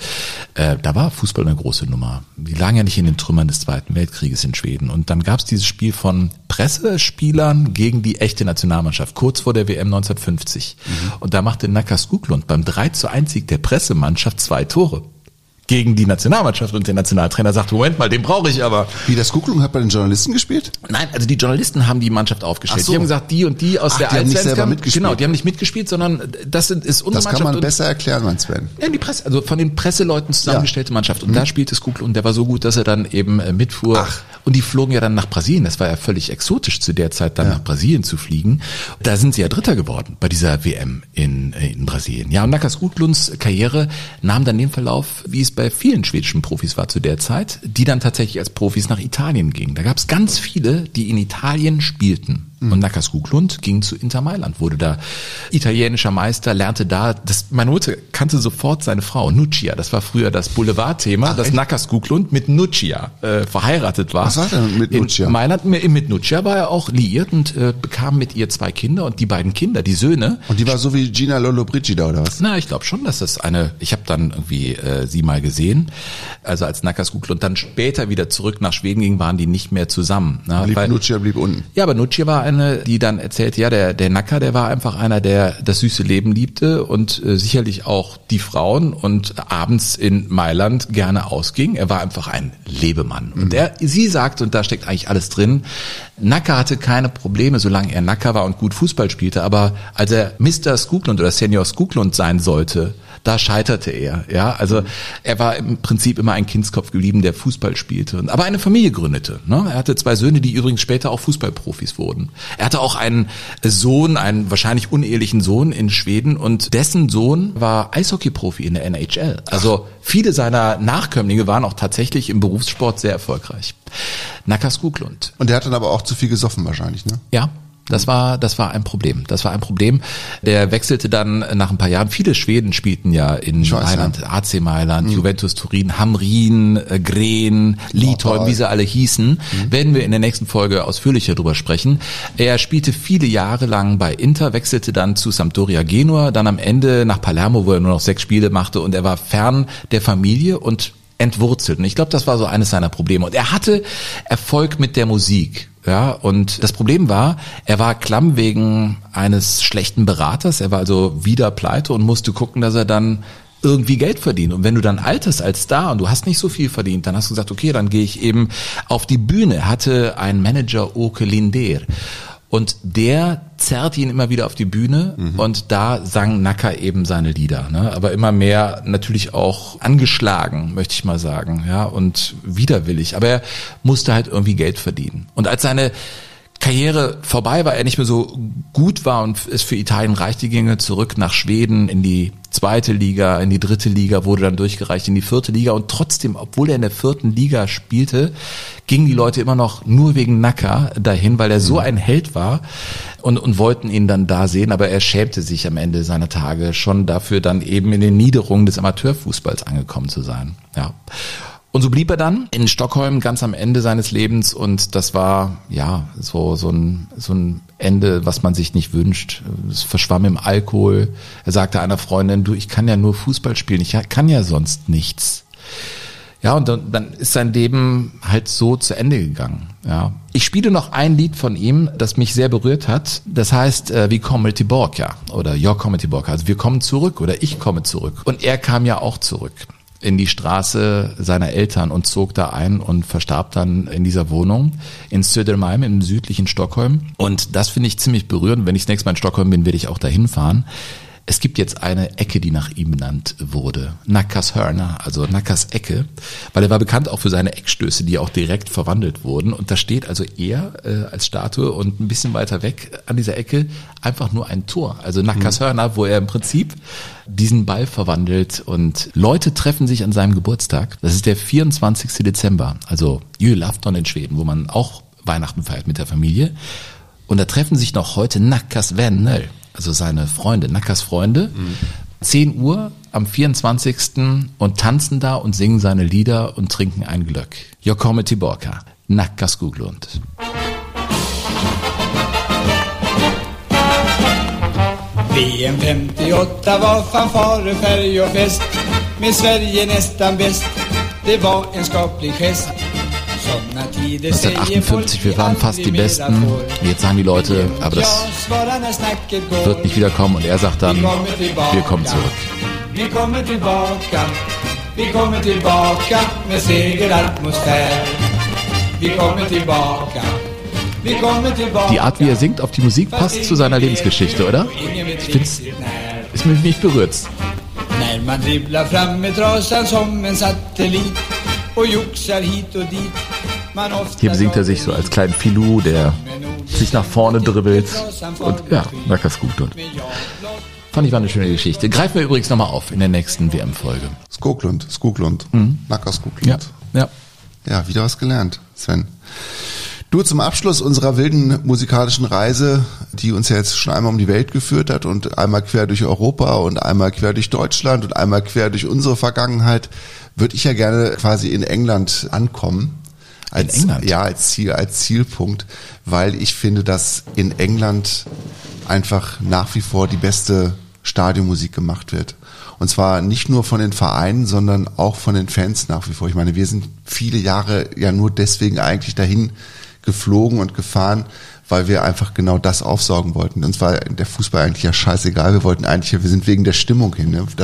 da war Fußball eine große Nummer, die lagen ja nicht in den Trümmern des Zweiten Weltkrieges in Schweden und dann gab es dieses Spiel von Pressespielern gegen die echte Nationalmannschaft, kurz vor der WM 1950. Und da machte Nacka Skoglund beim 3:1 Sieg der Pressemannschaft 2 Tore. Gegen die Nationalmannschaft und der Nationaltrainer sagt, Moment mal, den brauche ich aber. Wie, der Skoglund hat bei den Journalisten gespielt? Nein, also die Journalisten haben die Mannschaft aufgestellt. Ach so. Die haben gesagt, die und die aus der die haben nicht selber Allsvenskan. mitgespielt. Genau, die haben nicht mitgespielt, sondern ist unsere Mannschaft. Das kann man besser erklären, mein Sven. Ja, die Presse, also von den Presseleuten zusammengestellte Mannschaft. Und da spielte Skoglund und der war so gut, dass er dann eben mitfuhr. Ach. Und die flogen ja dann nach Brasilien. Das war ja völlig exotisch zu der Zeit, dann nach Brasilien zu fliegen. Da sind sie ja Dritter geworden bei dieser WM in Brasilien. Ja, und Nacka Skoglunds Karriere nahm dann den Verlauf, wie es bei vielen schwedischen Profis war zu der Zeit, die dann tatsächlich als Profis nach Italien gingen. Da gab es ganz viele, die in Italien spielten. Und Nacka Skoglund ging zu Inter Mailand, wurde da italienischer Meister, lernte da, meine Mutter kannte sofort seine Frau, Nuccia, das war früher das Boulevardthema, dass Nacka Skoglund mit Nuccia verheiratet war. Was war denn mit Nuccia? In Mailand, mit Nuccia war er auch liiert und bekam mit ihr 2 Kinder und die beiden Kinder, die Söhne. Und die war so wie Gina Lollobrigida oder was? Na, ich glaube schon, dass das ich habe dann irgendwie sie mal gesehen, also als Nacka Skoglund dann später wieder zurück nach Schweden ging, waren die nicht mehr zusammen. Nuccia blieb unten. Ja, aber Nuccia war die dann erzählt, ja, der Nacka, der war einfach einer, der das süße Leben liebte und sicherlich auch die Frauen und abends in Mailand gerne ausging. Er war einfach ein Lebemann. Und sie sagt, und da steckt eigentlich alles drin, Nacka hatte keine Probleme, solange er Nacka war und gut Fußball spielte, aber als er Mr. Skoglund oder Senior Skoglund sein sollte, da scheiterte er, ja, also er war im Prinzip immer ein Kindskopf geblieben, der Fußball spielte, aber eine Familie gründete, ne? Er hatte 2 Söhne, die übrigens später auch Fußballprofis wurden. Er hatte auch einen Sohn, einen wahrscheinlich unehelichen Sohn in Schweden und dessen Sohn war Eishockeyprofi in der NHL. Also viele seiner Nachkömmlinge waren auch tatsächlich im Berufssport sehr erfolgreich. Nacka Skoglund. Und der hat dann aber auch zu viel gesoffen wahrscheinlich, ne? Ja. Das war ein Problem. Der wechselte dann nach ein paar Jahren. Viele Schweden spielten ja in Mailand, AC Mailand, Juventus Turin, Hamrin, Gren, Liedholm, wie sie alle hießen. Werden wir in der nächsten Folge ausführlicher drüber sprechen. Er spielte viele Jahre lang bei Inter, wechselte dann zu Sampdoria Genua, dann am Ende nach Palermo, wo er nur noch 6 Spiele machte und er war fern der Familie und entwurzelt. Und ich glaube, das war so eines seiner Probleme. Und er hatte Erfolg mit der Musik. Ja, und das Problem war, er war klamm wegen eines schlechten Beraters. Er war also wieder pleite und musste gucken, dass er dann irgendwie Geld verdient. Und wenn du dann alterst als Star und du hast nicht so viel verdient, dann hast du gesagt, okay, dann gehe ich eben auf die Bühne. Er hatte einen Manager, Åke Linder. Und der zerrt ihn immer wieder auf die Bühne und da sang Nacka eben seine Lieder, ne? Aber immer mehr natürlich auch angeschlagen, möchte ich mal sagen, ja, und widerwillig. Aber er musste halt irgendwie Geld verdienen. Und als seine Karriere vorbei, weil er nicht mehr so gut war und es für Italien reichte, ging zurück nach Schweden in die 2. Liga, in die 3. Liga, wurde dann durchgereicht in die 4. Liga und trotzdem, obwohl er in der 4. Liga spielte, gingen die Leute immer noch nur wegen Nacka dahin, weil er so ein Held war und wollten ihn dann da sehen, aber er schämte sich am Ende seiner Tage schon dafür, dann eben in den Niederungen des Amateurfußballs angekommen zu sein. Ja. Und so blieb er dann in Stockholm ganz am Ende seines Lebens und das war ja so ein Ende, was man sich nicht wünscht. Es verschwamm im Alkohol. Er sagte einer Freundin, du, ich kann ja nur Fußball spielen, ich kann ja sonst nichts. Ja, und dann ist sein Leben halt so zu Ende gegangen. Ja. Ich spiele noch ein Lied von ihm, das mich sehr berührt hat. Das heißt, Vi kommer tillbaka oder Jag kommer tillbaka. Also wir kommen zurück oder ich komme zurück. Und er kam ja auch zurück in die Straße seiner Eltern und zog da ein und verstarb dann in dieser Wohnung in Södermalm im südlichen Stockholm. Und das finde ich ziemlich berührend. Wenn ich das nächste Mal in Stockholm bin, werde ich auch dahin fahren. Es gibt jetzt eine Ecke, die nach ihm benannt wurde. Nackas Hörner, also Nackas Ecke, weil er war bekannt auch für seine Eckstöße, die auch direkt verwandelt wurden. Und da steht also er als Statue und ein bisschen weiter weg an dieser Ecke einfach nur ein Tor. Also Nackas Hörner, wo er im Prinzip diesen Ball verwandelt und Leute treffen sich an seinem Geburtstag. Das ist der 24. Dezember, also Julafton in Schweden, wo man auch Weihnachten feiert mit der Familie. Und da treffen sich noch heute Nackas Vänner, also seine Freunde, Nackas Freunde, 10 Uhr am 24. und tanzen da und singen seine Lieder und trinken ein Glögg. Jag kommer tillbaka, Nacka Skoglund. VM 58 var fanfarer, färg och fest. Med Sverige nästan bäst. Det var en skaplig gest. 1958, wir waren fast die Besten. Jetzt sagen die Leute, aber das wird nicht wiederkommen. Und er sagt dann, wir kommen zurück. Vi kommer tillbaka, vi kommer tillbaka med segeratmosfär. Vi kommer tillbaka, vi kommer tillbaka. Die Art, wie er singt auf die Musik, passt zu seiner Lebensgeschichte, oder? Ich find's, ist mich berührt. När man dribblar fram med trasan som en satellit och joxar hit och dit. Hier besingt er sich so als kleinen Filou, der sich nach vorne dribbelt. Und ja, Nackas Skoglund. Fand ich war eine schöne Geschichte. Greifen wir übrigens nochmal auf in der nächsten WM-Folge. Skoglund. Nackas Skoglund. Ja, wieder was gelernt, Sven. Du, zum Abschluss unserer wilden musikalischen Reise, die uns ja jetzt schon einmal um die Welt geführt hat und einmal quer durch Europa und einmal quer durch Deutschland und einmal quer durch unsere Vergangenheit, würde ich ja gerne quasi in England ankommen. Als Zielpunkt, weil ich finde, dass in England einfach nach wie vor die beste Stadionmusik gemacht wird. Und zwar nicht nur von den Vereinen, sondern auch von den Fans nach wie vor. Ich meine, wir sind viele Jahre ja nur deswegen eigentlich dahin geflogen und gefahren, weil wir einfach genau das aufsaugen wollten. Uns war der Fußball eigentlich ja scheißegal. Wir sind wegen der Stimmung hin. Ne?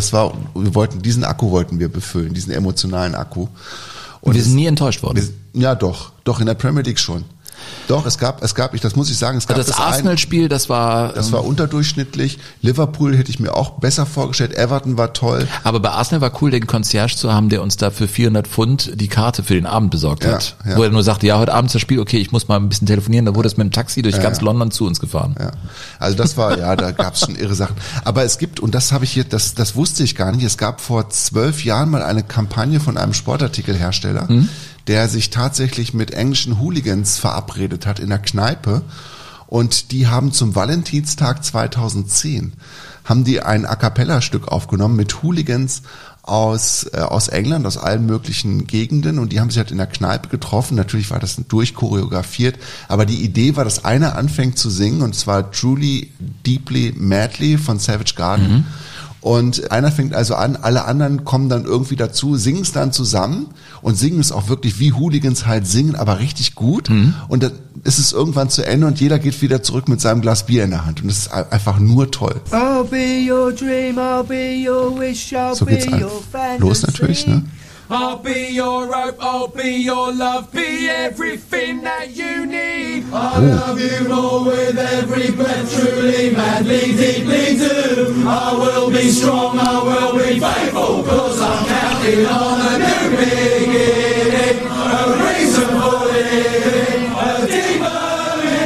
Diesen Akku wollten wir befüllen, diesen emotionalen Akku. Und wir sind nie enttäuscht worden. Doch, in der Premier League schon. Doch, es gab, das muss ich sagen, das Arsenal-Spiel, das war unterdurchschnittlich. Liverpool hätte ich mir auch besser vorgestellt. Everton war toll. Aber bei Arsenal war cool, den Concierge zu haben, der uns da für 400 Pfund die Karte für den Abend besorgt hat. Ja. Wo er nur sagte, ja, heute Abend das Spiel, okay, ich muss mal ein bisschen telefonieren. Da wurde es mit dem Taxi durch ganz London zu uns gefahren. Ja. Also das war, da gab es schon irre Sachen. Aber es gibt, und das habe ich hier, das wusste ich gar nicht, es gab vor 12 Jahren mal eine Kampagne von einem Sportartikelhersteller, der sich tatsächlich mit englischen Hooligans verabredet hat in der Kneipe, und die haben zum Valentinstag 2010 haben die ein A-cappella-Stück aufgenommen mit Hooligans aus England, aus allen möglichen Gegenden, und die haben sich halt in der Kneipe getroffen. Natürlich war das durchchoreografiert, aber die Idee war, dass einer anfängt zu singen, und zwar Truly, Deeply, Madly von Savage Garden. Und einer fängt also an, alle anderen kommen dann irgendwie dazu, singen es dann zusammen und singen es auch wirklich wie Hooligans halt singen, aber richtig gut. Und dann ist es irgendwann zu Ende und jeder geht wieder zurück mit seinem Glas Bier in der Hand. Und das ist einfach nur toll. I'll be your dream, I'll be your wish, I'll so geht's be your fantasy. Los natürlich, ne? I'll be your rope, I'll be your love, be everything that you need. I love you all with every breath, truly, madly, deeply do. I will be strong, I will be faithful, 'cause I'm counting on a new beginning, a reason for living, a deeper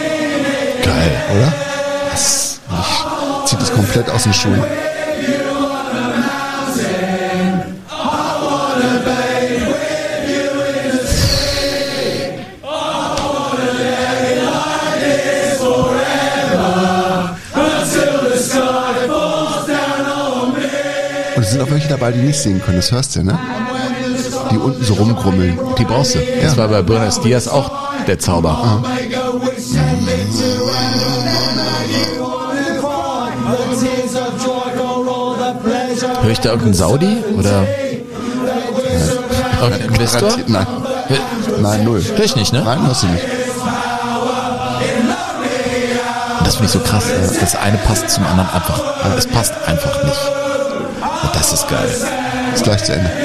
Oder? Das zieht es komplett aus den Schuhen. Und es sind auch welche dabei, die nicht singen können, das hörst du ja, ne? Die unten so rumgrummeln. Die brauchst du. Das war bei Buenos Dias auch der Zauber. Hör ich da irgendeinen Saudi? Oder irgendeinen Investor? Nein. Nein, null. Hör ich nicht, ne? Nein, hörst du nicht. Und das finde ich so krass. Das eine passt zum anderen einfach. Es passt einfach nicht. Und das ist geil. Ist gleich zu Ende.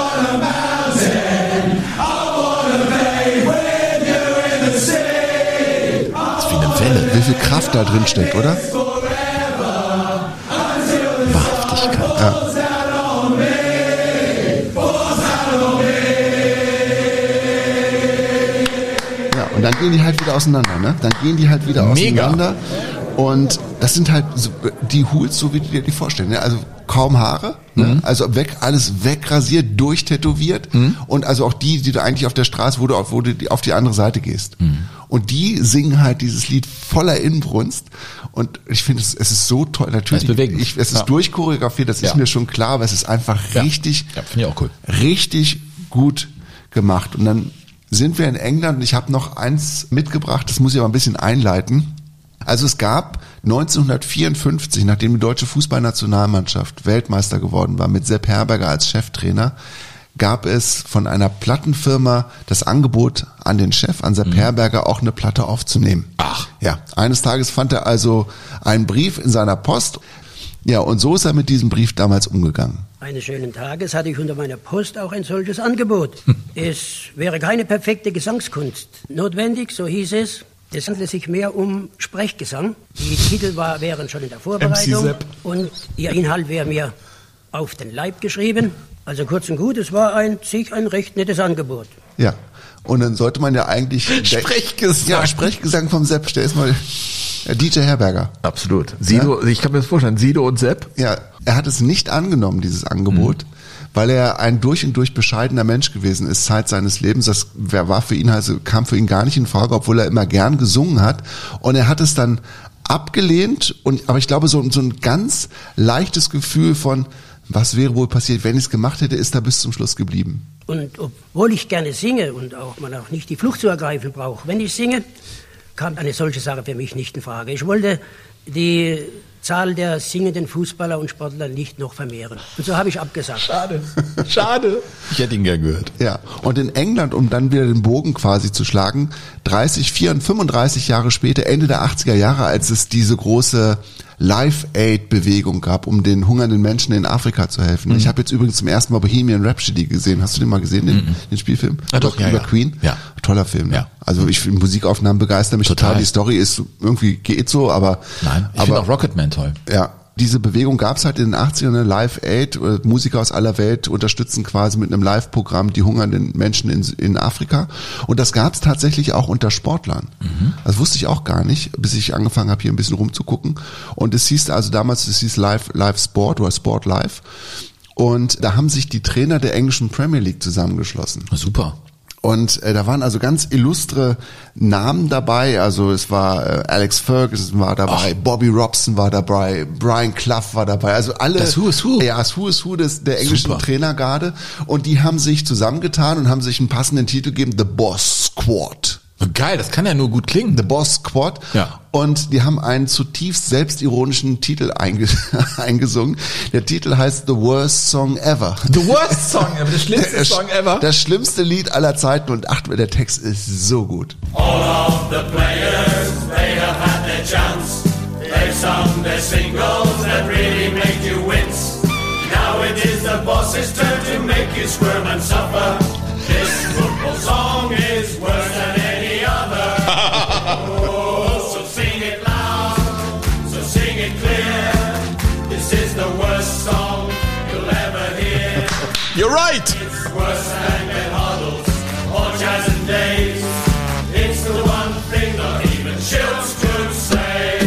Das ist wie eine Welle. Wie viel Kraft da drin steckt, oder? Wahrhaftigkeit. Ja. Ja, und dann gehen die halt wieder auseinander, ne? Dann gehen die halt wieder auseinander. Und das sind halt so, die Hools, so wie du dir die vorstellen, ne? Also kaum Haare, ne? Also alles wegrasiert, durchtätowiert und also auch die du eigentlich auf der Straße, wo du auf die andere Seite gehst. Und die singen halt dieses Lied voller Inbrunst und ich finde es ist so toll. Natürlich, es ist durchchoreografiert, das ist mir schon klar, aber es ist einfach richtig, finde ich auch cool, richtig gut gemacht. Und dann sind wir in England und ich habe noch eins mitgebracht, das muss ich aber ein bisschen einleiten. Also es gab 1954, nachdem die deutsche Fußballnationalmannschaft Weltmeister geworden war, mit Sepp Herberger als Cheftrainer, gab es von einer Plattenfirma das Angebot an den Chef, an Sepp Herberger, auch eine Platte aufzunehmen. Ach. Ja, eines Tages fand er also einen Brief in seiner Post. Ja, und so ist er mit diesem Brief damals umgegangen. Eines schönen Tages hatte ich unter meiner Post auch ein solches Angebot. Es wäre keine perfekte Gesangskunst notwendig, so hieß es. Es handelte sich mehr um Sprechgesang. Die Titel wären schon in der Vorbereitung und ihr Inhalt wäre mir auf den Leib geschrieben. Also kurz und gut, es war ein recht nettes Angebot. Ja, und dann sollte man ja eigentlich... Sprechgesang. Ja, Sprechgesang vom Sepp. Stell es mal... DJ Herberger. Absolut. Sido, ja? Ich kann mir das vorstellen, Sido und Sepp. Ja, er hat es nicht angenommen, dieses Angebot, weil er ein durch und durch bescheidener Mensch gewesen ist, Zeit seines Lebens. Das war für ihn, also kam für ihn gar nicht in Frage, obwohl er immer gern gesungen hat. Und er hat es dann abgelehnt, aber ich glaube, so ein ganz leichtes Gefühl von, was wäre wohl passiert, wenn ich es gemacht hätte, ist da bis zum Schluss geblieben. Und obwohl ich gerne singe und man auch nicht die Flucht zu ergreifen braucht, wenn ich singe, kam eine solche Sache für mich nicht in Frage. Ich wollte die Zahl der singenden Fußballer und Sportler nicht noch vermehren. Und so habe ich abgesagt. Schade. Ich hätte ihn gern gehört. Ja, und in England, um dann wieder den Bogen quasi zu schlagen, 35 Jahre später, Ende der 80er Jahre, als es diese große Live-Aid-Bewegung gab, um den hungernden Menschen in Afrika zu helfen. Ich habe jetzt übrigens zum ersten Mal Bohemian Rhapsody gesehen. Hast du den mal gesehen, den Spielfilm? Ja, doch, über Queen? Ja. Toller Film. Ja. Also ich finde Musikaufnahmen begeistern mich total. Die Story ist irgendwie geht so, aber... Nein, ich finde auch Rocketman toll. Ja. Diese Bewegung gab es halt in den 80ern, Live Aid, Musiker aus aller Welt unterstützen quasi mit einem Live-Programm die hungernden Menschen in Afrika. Und das gab es tatsächlich auch unter Sportlern. Das wusste ich auch gar nicht, bis ich angefangen habe, hier ein bisschen rumzugucken. Und es hieß also damals, Live Sport oder Sport Live. Und da haben sich die Trainer der englischen Premier League zusammengeschlossen. Super. Und da waren also ganz illustre Namen dabei. Also es war Alex Ferguson war dabei, Bobby Robson war dabei, Brian Clough war dabei. Also alle. Das Who is Who. Ja, das Who is Who der englischen Trainergarde. Und die haben sich zusammengetan und haben sich einen passenden Titel gegeben, The Boss Squad. Geil, das kann ja nur gut klingen. The Boss Squad. Ja. Und die haben einen zutiefst selbstironischen Titel eingesungen. Der Titel heißt The Worst Song Ever. The Worst Song Ever, der schlimmste Song ever. Das schlimmste Lied aller Zeiten und der Text ist so gut. All of the players, they have had their chance. They've sung their singles that really make you wince. Now it is the boss's turn to make you squirm and suffer. This football song is worse than any other. Oh, so sing it loud, so sing it clear. This is the worst song you'll ever hear. You're right. It's worse than Get Huddles or Jazz and Days. It's the one thing not even Schultz could say.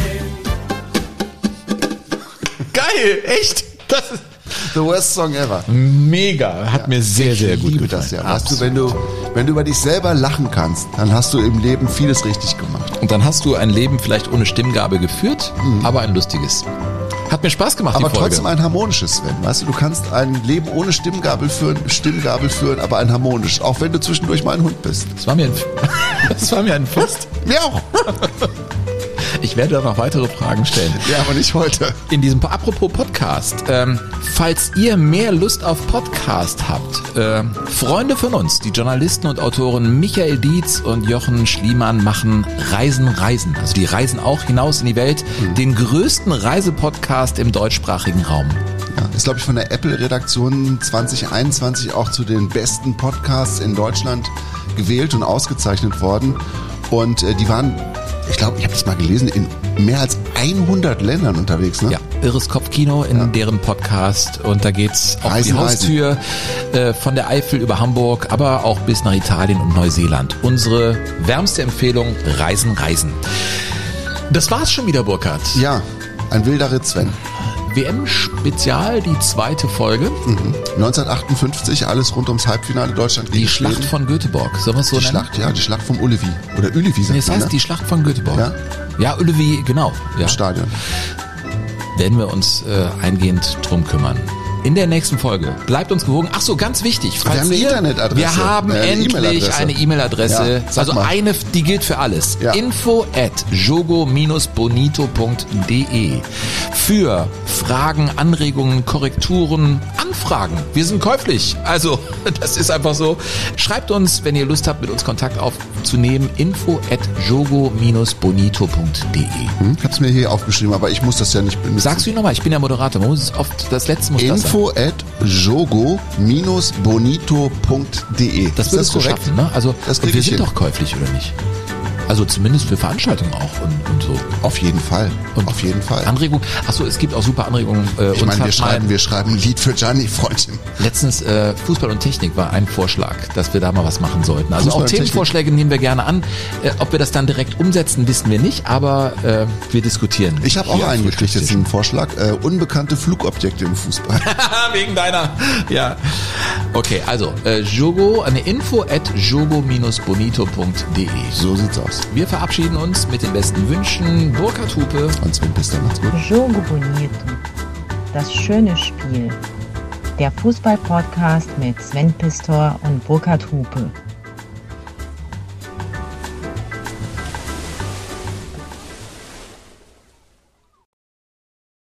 Geil, echt. Das ist The worst song ever. mega. Hat mir sehr, sehr gut liebe gefallen. das ja. Weißt du, wenn du über dich selber lachen kannst, dann hast du im Leben vieles richtig gemacht. Und dann hast du ein Leben vielleicht ohne Stimmgabel geführt, aber ein lustiges. Hat mir Spaß gemacht, Aber die Folge. trotzdem ein harmonisches, Sven. Weißt du, du kannst ein Leben ohne Stimmgabel führen, aber ein harmonisch. Auch wenn du zwischendurch mal ein Hund bist. Das war mir ein Fest. Mir auch. Ich werde da noch weitere Fragen stellen. Ja, aber nicht heute. In diesem, apropos Podcast, falls ihr mehr Lust auf Podcast habt, Freunde von uns, die Journalisten und Autoren Michael Dietz und Jochen Schliemann machen Reisen. Also die reisen auch hinaus in die Welt, den größten Reisepodcast im deutschsprachigen Raum. Ja, ist, glaube ich, von der Apple-Redaktion 2021 auch zu den besten Podcasts in Deutschland gewählt und ausgezeichnet worden. Und die waren, ich glaube, ich habe das mal gelesen, in mehr als 100 Ländern unterwegs. Ne? Ja, irres Kopfkino in deren Podcast. Und da geht's auf die Haustür von der Eifel über Hamburg, aber auch bis nach Italien und Neuseeland. Unsere wärmste Empfehlung, Reisen. Das war's schon wieder, Burkhard. Ja, ein wilder Ritt, Sven. WM-Spezial, die zweite Folge. 1958, alles rund ums Halbfinale Deutschland gegen Die Schlacht Schweden. von Göteborg, sollen wir es so Die nennen? Schlacht, ja, die Schlacht vom Ullevi. Oder Ullevi, sagt Nee, es man, heißt ne? die Schlacht von Göteborg. Ja? Ja, Ullevi, genau. Ja. Im Stadion. Werden wir uns eingehend drum kümmern. In der nächsten Folge. Bleibt uns gewogen. Ach so, ganz wichtig. Wir haben eine Internetadresse. Wir haben Eine endlich E-Mail-Adresse. eine E-Mail-Adresse. Ja, sag Also mal. eine, die gilt für alles. Ja. info@jogo-bonito.de. Für Fragen, Anregungen, Korrekturen, Anfragen. Wir sind käuflich. Also, das ist einfach so. Schreibt uns, wenn ihr Lust habt, mit uns Kontakt aufzunehmen. info@jogo-bonito.de. Ich habe es mir hier aufgeschrieben, aber ich muss das ja nicht benutzen. Sagst du ihn nochmal? Ich bin der Moderator. Man muss es oft, das letzte muss das sein. info@jogo-bonito.de. Das würdest du schaffen, ne? Also Das krieg wir ich sind hin. doch käuflich, oder nicht? Also zumindest für Veranstaltungen auch und so. Auf jeden Fall. Und Auf jeden Fall. Anregungen. Achso, es gibt auch super Anregungen. Ich meine, wir schreiben ein Lied für Gianni, Freundchen. Letztens Fußball und Technik war ein Vorschlag, dass wir da mal was machen sollten. Also Fußball auch und Technik. Themenvorschläge nehmen wir gerne an. Ob wir das dann direkt umsetzen, wissen wir nicht, aber wir diskutieren. Ich habe auch Hier einen am gekriegt, jetzt einen Vorschlag. Unbekannte Flugobjekte im Fußball. Wegen deiner. Ja. Okay, also info@jogo-bonito.de. So sieht's aus. Wir verabschieden uns mit den besten Wünschen. Burkhard Hupe. Und Sven Pister, macht's gut. Jogo Bonito. Das schöne Spiel. Der Fußball-Podcast mit Sven Pistor und Burkhard Hupe.